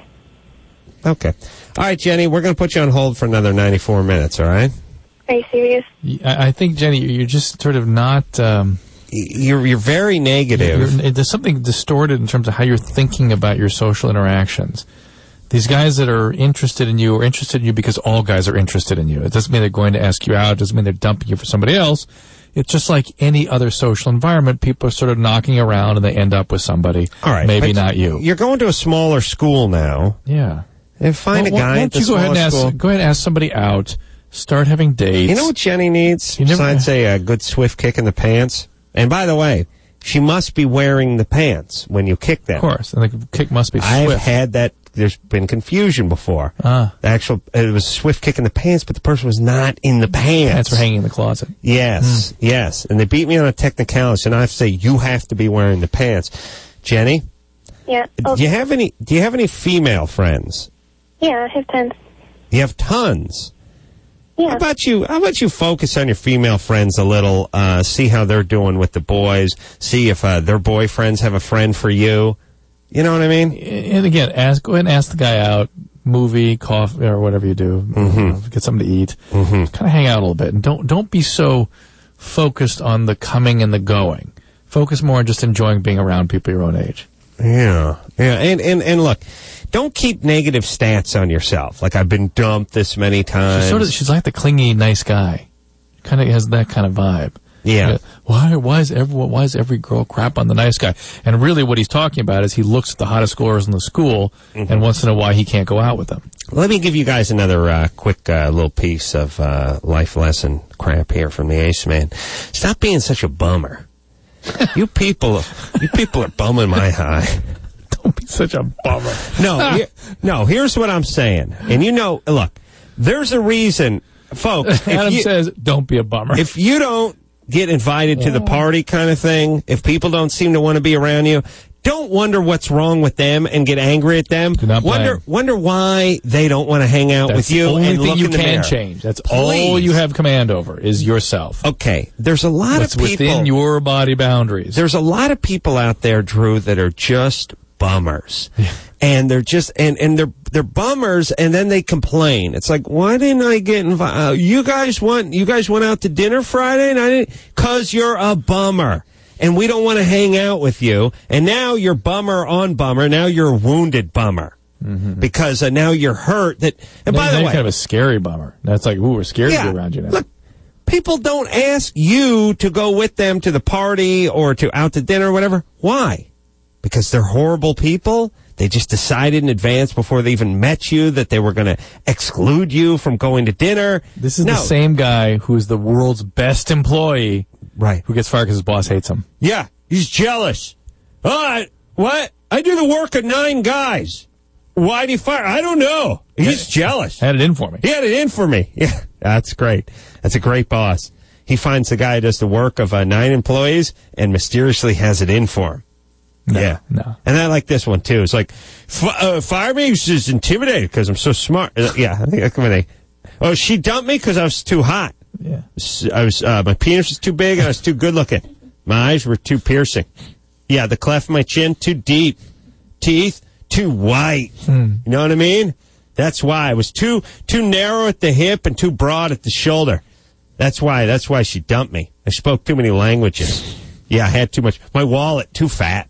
Okay. All right, Jenny, we're going to put you on hold for another ninety-four minutes. All right. Are you serious? I, I think, Jenny, you're just sort of not. Um, you're you're very negative. You're, there's something distorted in terms of how you're thinking about your social interactions. These guys that are interested in you are interested in you because all guys are interested in you. It doesn't mean they're going to ask you out. It doesn't mean they're dumping you for somebody else. It's just like any other social environment. People are sort of knocking around and they end up with somebody. All right. Maybe but not you. You're going to a smaller school now. Yeah. And find Well, a why guy don't at the you go ahead and smaller ask, school. Go ahead and ask somebody out. Start having dates. You know what Jenny needs? You never- Besides a, a good swift kick in the pants. And by the way, she must be wearing the pants when you kick them. Of course. And the kick must be I've swift. had that. There's been confusion before. Ah. The actual, it was a swift kick in the pants, but the person was not in the pants. Pants were hanging in the closet. Yes, yes. And they beat me on a technicality, and I have to say, you have to be wearing the pants. Jenny, Yeah. Oh, do you have any, do you have any female friends? yeah, I have tons. You have tons. Yeah. How about you, how about you focus on your female friends a little, uh, see how they're doing with the boys, see if, uh, their boyfriends have a friend for you. You know what I mean? And again, ask, go ahead and ask the guy out, movie, coffee, or whatever you do. Mm-hmm. You know, get something to eat. Mm-hmm. Kind of hang out a little bit. And don't, don't be so focused on the coming and the going. Focus more on just enjoying being around people your own age. Yeah, yeah, and, and, and look, don't keep negative stats on yourself. Like, I've been dumped this many times. She's sort of, she's like the clingy, nice guy. Kind of has that kind of vibe. Yeah. Why, why is everyone, why is every girl crap on the nice guy? And really what he's talking about is he looks at the hottest girls in the school Mm-hmm. and wants to know why he can't go out with them. Let me give you guys another uh, quick uh, little piece of uh, life lesson crap here from the Ace Man. Stop being such a bummer. you people, you people are bumming my high. Don't be such a bummer. No, here, no. Here's what I'm saying, and you know, look, there's a reason, folks. if Adam you- says, don't be a bummer. If you don't get invited to the party kind of thing, if people don't seem to want to be around you, don't wonder what's wrong with them and get angry at them. Do not wonder blame. wonder why they don't want to hang out That's with you the only and thing look you in the can mirror. change. That's all Please. you have command over is yourself. Okay, there's a lot What's of people within your body boundaries. There's a lot of people out there, Drew, that are just bummers. And they're just and, and they're they're bummers, and then they complain. It's like, why didn't I get invited? Uh, you guys want you guys went out to dinner Friday, and I didn't, cause you're a bummer, and we don't want to hang out with you. And now you're bummer on bummer. Now you're a wounded bummer Mm-hmm. because uh, now you're hurt. That and Now- by now the you're way, kind of a scary bummer. That's like, ooh, we're scared Yeah. to be around you now. Look, people don't ask you to go with them to the party or to out to dinner or whatever. Why? Because they're horrible people? They just decided in advance before they even met you that they were going to exclude you from going to dinner. This is no. the same guy who's the world's best employee, Right. who gets fired because his boss hates him. Yeah, he's jealous. Oh, I, what? I do the work of nine guys. Why do you fire? I don't know. He's jealous. Had it in for me. He had it in for me. Yeah, that's great. That's a great boss. He finds the guy who does the work of uh, nine employees and mysteriously has it in for him. No, yeah. no. And I like this one, too. It's like, f- uh, fire me because she's intimidated because I'm so smart. Uh, yeah, I think that's when they, oh, she dumped me because I was too hot. Yeah. S- I was, uh, my penis was too big and I was too good looking. My eyes were too piercing. Yeah, the cleft of my chin too deep. Teeth too white. Hmm. You know what I mean? That's why. I was too, too narrow at the hip and too broad at the shoulder. That's why, that's why she dumped me. I spoke too many languages. Yeah, I had too much. My wallet too fat.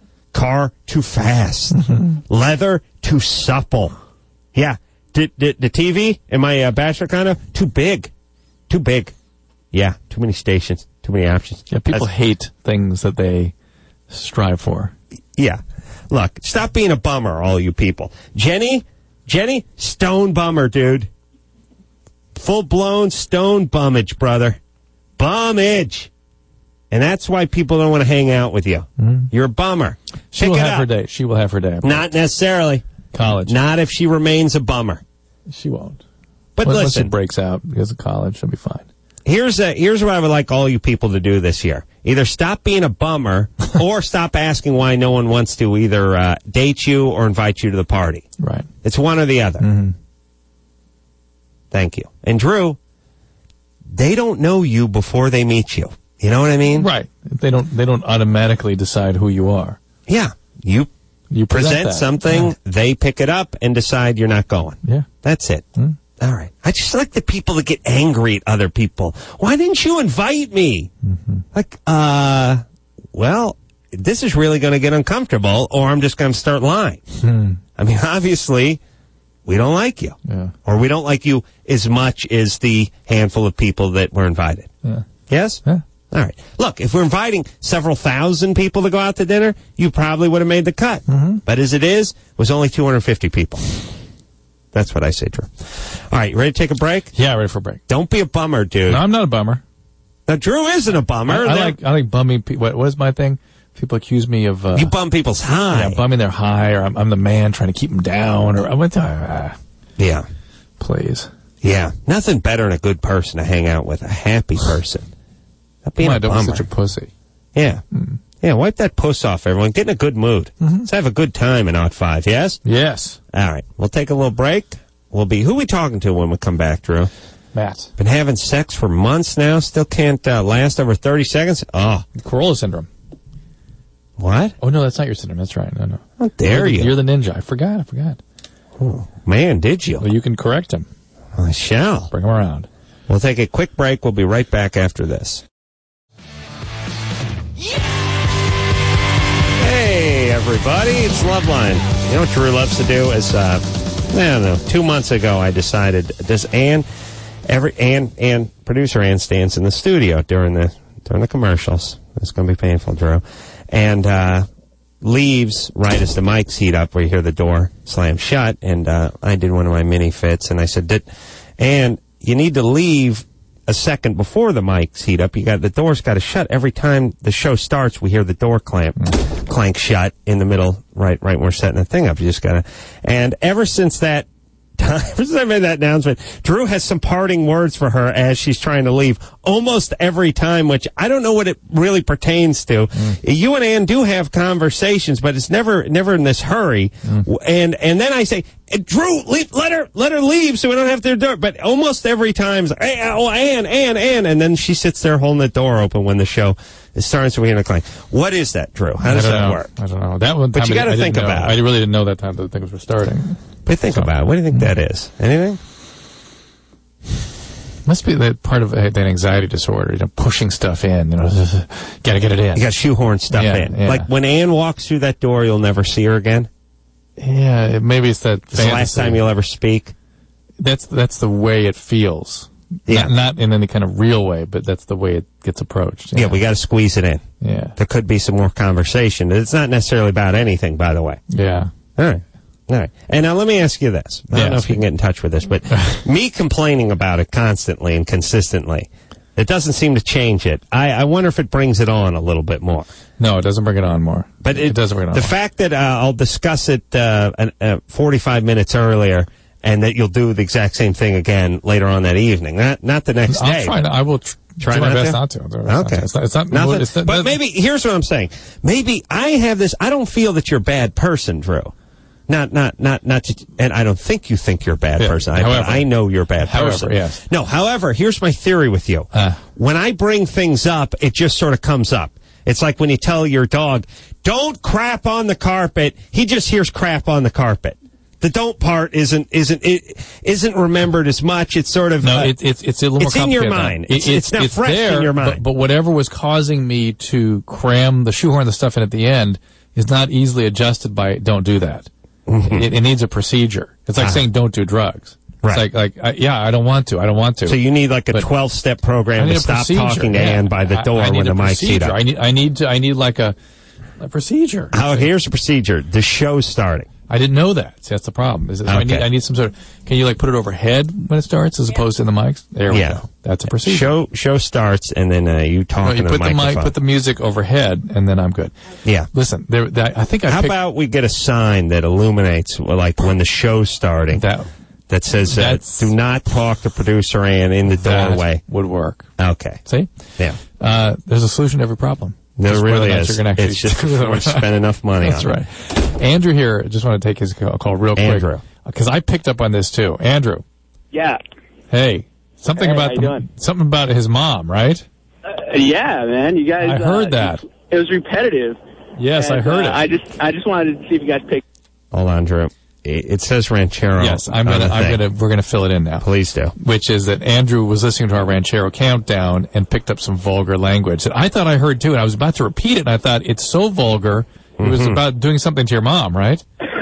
Car too fast. Leather too supple. Yeah. D- d- the T V in my uh, bachelor condo too big. Too big. Yeah. Too many stations. Too many options. Yeah, people That's- hate things that they strive for. Yeah. Look, stop being a bummer, all you people. Jenny, Jenny, stone bummer, dude. Full blown stone bummage, brother. Bummage. And that's why people don't want to hang out with you. Mm-hmm. You're a bummer. She Pick will it have up. her day. She will have her day. Not necessarily. College. Not if she remains a bummer. She won't. But Once- Once listen, it breaks out because of college, she'll be fine. here's a, here's what I would like all you people to do this year. Either stop being a bummer or stop asking why no one wants to either uh, date you or invite you to the party. Right. It's one or the other. Mm-hmm. Thank you. And Drew, they don't know you before they meet you. You know what I mean? Right. They don't. They don't automatically decide who you are. Yeah. You You present, present that. something, Yeah. they pick it up and decide you're not going. Yeah. That's it. Mm. All right. I just like the people that get angry at other people. Why didn't you invite me? Mm-hmm. Like, uh, well, this is really going to get uncomfortable, or I'm just going to start lying. Hmm. I mean, obviously, we don't like you. Yeah. Or we don't like you as much as the handful of people that were invited. Yeah. Yes? Yeah. All right. Look, if we're inviting several thousand people to go out to dinner, you probably would have made the cut. Mm-hmm. But as it is, it was only two hundred fifty people. That's what I say, Drew. All right, you ready to take a break? Yeah, ready for a break. Don't be a bummer, dude. No, I'm not a bummer. Now, Drew isn't a bummer. I, I They're- like I like bumming people. What, what is my thing? People accuse me of uh, you bum people's high. yeah, bumming their high, or I'm, I'm the man trying to keep them down, or I went to uh, Yeah. please. Yeah. Nothing better than a good person to hang out with, a happy person. Not being Why, a don't be bummer. such a pussy. Yeah. Yeah, wipe that puss off, everyone. Get in a good mood. Let's have a good time in Out five, yes? Yes. All right. We'll take a little break. We'll be... Who are we talking to when we come back, Drew? Matt. Been having sex for months now. Still can't uh, last over thirty seconds. Oh. Corolla syndrome. What? Oh, no, that's not your syndrome. That's right. No, no. How dare you're the, you? You're the ninja. I forgot. I forgot. Oh, man, did you? Well, you can correct him. I shall. Bring him around. We'll take a quick break. We'll be right back after this. Hey, everybody. It's Loveline. You know what Drew loves to do is, uh, I don't know, two months ago I decided, does Ann, every, Ann, Ann, producer Ann stands in the studio during the, during the commercials. It's going to be painful, Drew. And, uh, leaves right as the mics heat up where you hear the door slam shut. And, uh, I did one of my mini fits and I said, that, Ann, you need to leave a second before the mics heat up. You got the door's got to shut every time the show starts. We hear the door clamp, mm. clank shut in the middle, right, right. When we're setting the thing up. You just gotta. And ever since that time, ever since I made that announcement, Drew has some parting words for her as she's trying to leave almost every time. Which I don't know what it really pertains to. Mm. You and Ann do have conversations, but it's never, never in this hurry. Mm. And and then I say, Drew, leave, let her let her leave so we don't have to do it. But almost every time, hey, oh, Ann, Ann, Ann, and then she sits there holding the door open when the show is starting, so we hear the clank. What is that, Drew? How does I don't that know. work? I don't know. That one. But time you got to I think didn't know. about I it. really didn't know that time that things were starting. But think So, about it. What do you think that is? Anything? Must be that part of uh, that anxiety disorder. You know, pushing stuff in. You know, gotta get it in. You got to shoehorn stuff Yeah, in. yeah. Like when Ann walks through that door, you'll never see her again. Yeah, it, maybe it's that. It's the last fantasy. time you'll ever speak. That's that's the way it feels. Yeah. Not, not in any kind of real way, but that's the way it gets approached. Yeah, we got to squeeze it in. Yeah. There could be some more conversation. It's not necessarily about anything, by the way. Yeah. All right. All right. And now let me ask you this. I don't Yeah, know if you can get in touch with this, but me complaining about it constantly and consistently, it doesn't seem to change it. I, I wonder if it brings it on a little bit more. No, it doesn't bring it on more. But it, it doesn't bring it on the more. fact that uh, I'll discuss it uh, an, uh, forty-five minutes earlier and that you'll do the exact same thing again later on that evening, not not the next I'll day. try. but- Not, I will tr- Try do my not best to? not to. I'll do my best Okay. not to. It's not. It's not Nothing. it's not- but that- maybe, here's what I'm saying. Maybe I have this, I don't feel that you're a bad person, Drew. Not, not, not, not, to, and I don't think you think you're a bad Yeah, person. I, however. I know you're a bad However, person. yes. No, however, here's my theory with you. Uh. When I bring things up, it just sort of comes up. It's like when you tell your dog, don't crap on the carpet, he just hears crap on the carpet. The don't part isn't isn't it isn't remembered as much. It's sort of No, uh, it, it's it's a little more it's in your complicated than mind. that. It's, it's, not fresh there, in your mind. But, but whatever was causing me to cram the shoehorn the stuff in at the end is not easily adjusted by don't do that. Mm-hmm. It, it needs a procedure. It's like Ah. saying don't do drugs. Right. It's like like I, yeah, I don't want to. I don't want to. So you need like a But twelve-step I program need to a stop procedure, talking to yeah. Ann by the I- door I need when a the mic's heat procedure. up. I need I need to I need like a a procedure. How, here's a procedure. The show's starting. I didn't know that. See, that's the problem. Is it, so I need Okay. I need some sort of. Can you like put it overhead when it starts as opposed to in the mics? There we Yeah. go. That's a procedure. Show show starts, and then uh, you talk No, you into put the the microphone. mic, put the music overhead, and then I'm good. Yeah. Listen, there. That, I think I How picked about we get a sign that illuminates, well, like, when the show's starting, that. that says, uh, That's- do not talk to producer Ann in the That doorway. would work. Okay. See? Yeah. Uh, there's a solution to every problem. There Just really whether or not is. you're gonna actually It's just do it or we not. spend enough money That's on it. right. Andrew here, just want to take his call, call real quick. Andrew. Because I picked up on this too. Andrew. Yeah. Hey. Something Hey, about how you the, doing? something about his mom, right? Uh, yeah, man. You guys. I heard uh, that. It was repetitive. Yes, And, I heard uh, it. I just, I just wanted to see if you guys picked. Hold on, Drew. It, it says Ranchero. Yes, I'm on gonna, the I'm thing. gonna, we're gonna fill it in now. Please do. Which is that Andrew was listening to our Ranchero countdown and picked up some vulgar language that I thought I heard too, and I was about to repeat it, and I thought it's so vulgar. It was Mhm. about doing something to your mom, right?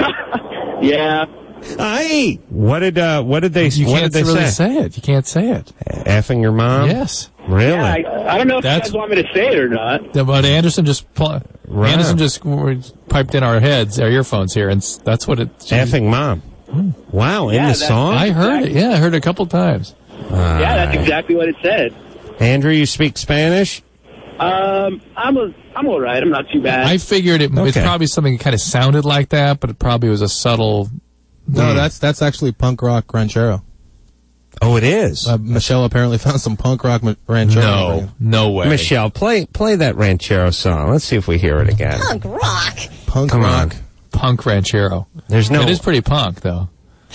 Yeah. Hey, what did uh, what did they You what can't did they really say? say it. You can't say it. Effing your mom? Yes. Really? Yeah, I, I don't know if That's- you guys want me to say it or not. Yeah, But Anderson just pl- Right. Anderson just w- piped in our heads, our earphones here, and s- that's what it. Effing mom. Wow, in Yeah, the that's- song? I heard it. Yeah, I heard it a couple times. Yeah, that's exactly what it said. Andrew, you speak Spanish? Um, I'm a, I'm all right. I'm not too bad. I figured it, it's Okay. probably something that kind of sounded like that, but it probably was a subtle. No, Hmm. that's that's actually punk rock ranchero. Oh, it is. Uh, Michelle apparently found some punk rock ma- ranchero. No, no way. Michelle, play play that Ranchero song. Let's see if we hear it again. Punk rock. Punk Come rock. on. Punk ranchero. There's no. It is pretty punk, though.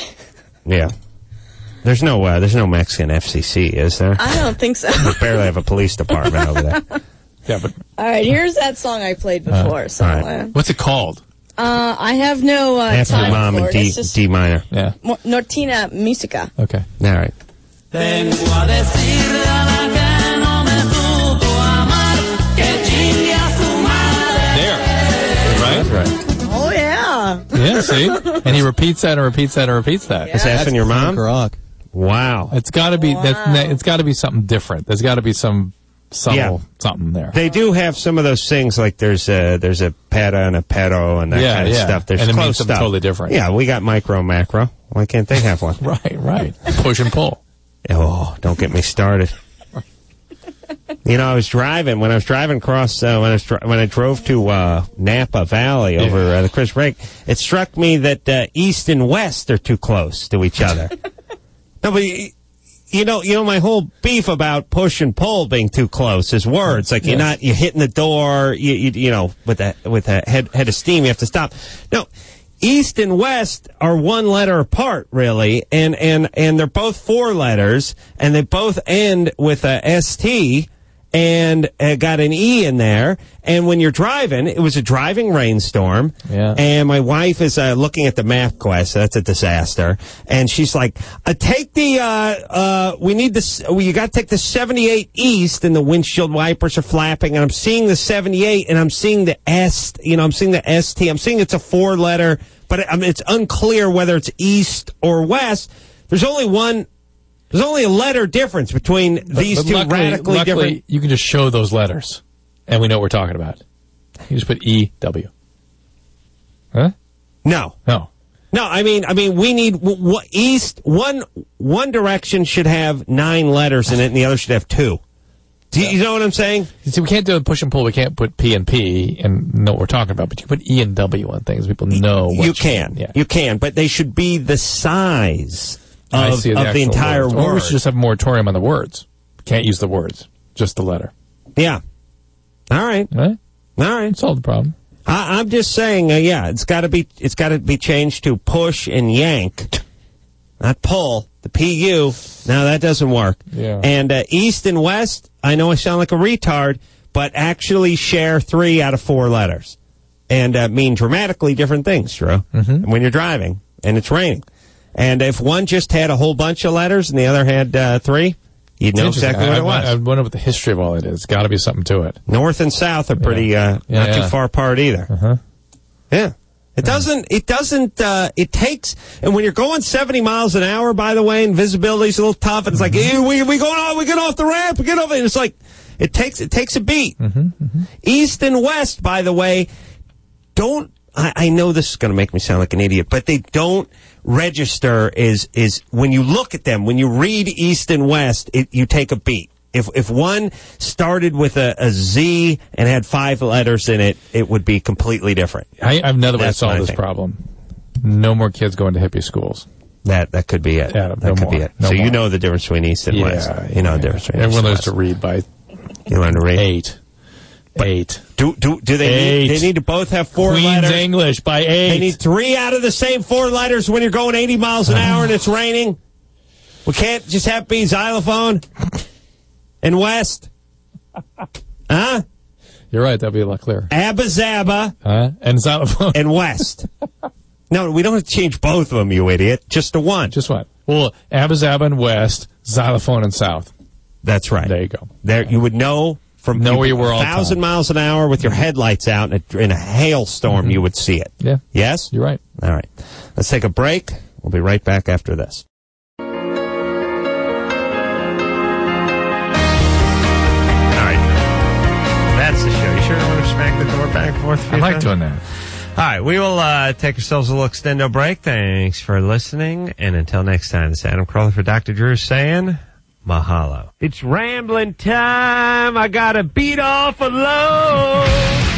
Yeah. There's no uh, there's no Mexican F C C, is there? I don't think so. We barely have a police department over there. Yeah, but All right, here's that song I played before. so, all right. uh, what's it called? uh, I have no uh, After time mom for and it. D, It's just D minor. Yeah. Mo- Nortina Musica. Okay. All right. Vengo a decirle a la que no me supo amar que chingue a su madre. There. Right? That's right. Oh yeah. Yeah, see? And he repeats that and repeats that and repeats that. Is that effing your mom? Punk rock. Wow. It's got to be Wow. that. It's got to be something different. There's got to be some subtle Yeah. something there. They do have some of those things, like there's a, there's a peta and a pedo and that Yeah, kind of yeah. stuff. There's And it close means something stuff. totally different. Yeah, we got micro, macro. Why can't they have one? Right, right. Push and pull. Oh, don't get me started. You know, I was driving when I was driving across uh, when I was dri- when I drove to uh, Napa Valley over uh, the Chris break. It struck me that uh, East and West are too close to each other. No, but y- you know, you know, my whole beef about push and pull being too close is words. Like you're Yes. not, you're hitting the door. You, you, you know, with that with a head head of steam, you have to stop. No. East and West are one letter apart, really, and and and they're both four letters, and they both end with a S T, and uh, got an E in there. And when you're driving, it was a driving rainstorm, Yeah. and my wife is uh, looking at the MapQuest. So that's a disaster, and she's like, uh, "Take the, uh, uh, we need this. Well, you got to take the seventy-eight east." And the windshield wipers are flapping, and I'm seeing the seventy-eight, and I'm seeing the S. You know, I'm seeing the S T. I'm seeing it's a four-letter, but I mean, it's unclear whether it's east or west. There's only one. There's only a letter difference between But- these but two luckily, radically luckily, different. you can just show those letters, and we know what we're talking about. You just put E W. Huh? No. No. No, I mean, I mean, we need w- w- east. One one direction should have nine letters in it, and the other should have two. Do you, you know what I'm saying? See, we can't do a push and pull. We can't put P and P and know what we're talking about. But you can put E and W on things. People know. What You can, Yeah. you can, but they should be the size I of, see of the actual entire words. word. Or we should just have a moratorium on the words. Can't use the words, just the letter. Yeah. All right. Right? All right. Solve the problem. I, I'm just saying, uh, yeah, it's got to be, it's got to be changed to push and yank, not pull. The P U. No, that doesn't work. Yeah. And uh, east and west. I know I sound like a retard, but actually share three out of four letters, and uh, mean dramatically different things. Drew, Mm-hmm. when you're driving and it's raining, and if one just had a whole bunch of letters and the other had uh, three, you'd know Interesting. exactly I, what I, it was. I wonder what the history of all it is. Got to be something to it. North and south are pretty uh, Yeah, not yeah. too far apart either. Uh-huh. Yeah. It doesn't, it doesn't, uh, it takes, and when you're going seventy miles an hour, by the way, and visibility's a little tough, and it's like, hey, we, we going on, we get off the ramp, we get off, and it's like, it takes, it takes a beat. Mm-hmm, mm-hmm. East and west, by the way, don't I, I know this is going to make me sound like an idiot, but they don't register is, is when you look at them, when you read East and West, it, you take a beat. If if one started with a, a Z and had five letters in it, it would be completely different. I, I've never That's solved what I this think. problem. No more kids going to hippie schools. That that could be it. Adam, that no could more. be it. No so more. you know the difference between East and Yeah, West. You know the difference between Everyone East and learns West. to read by You learn to read? eight. Eight. Do do do they Eight. need, they need to both have four Queen's letters? English by eight. They need three out of the same four letters when you're going eighty miles an hour and it's raining. We can't just have it be xylophone and West. Huh? You're right. That'll be a lot clearer. Abba Zabba Huh? And xylophone. and West. No, we don't have to change both of them, you idiot. Just the one. Just what? Well, Abba Zabba and West, xylophone and South. That's right. There you go. There, you would know from Know where you were all a the thousand time. miles an hour with your headlights out in a, in a hailstorm. Mm-hmm. You would see it. Yeah. Yes. You're right. All right. Let's take a break. We'll be right back after this. All right. That's the show. You sure don't want to smack the door back and forth? a I few like times? doing that. All right, we will uh, take ourselves a little extendo break. Thanks for listening, and until next time, this is Adam Carolla for Doctor Drew saying mahalo. It's rambling time. I gotta beat off a load.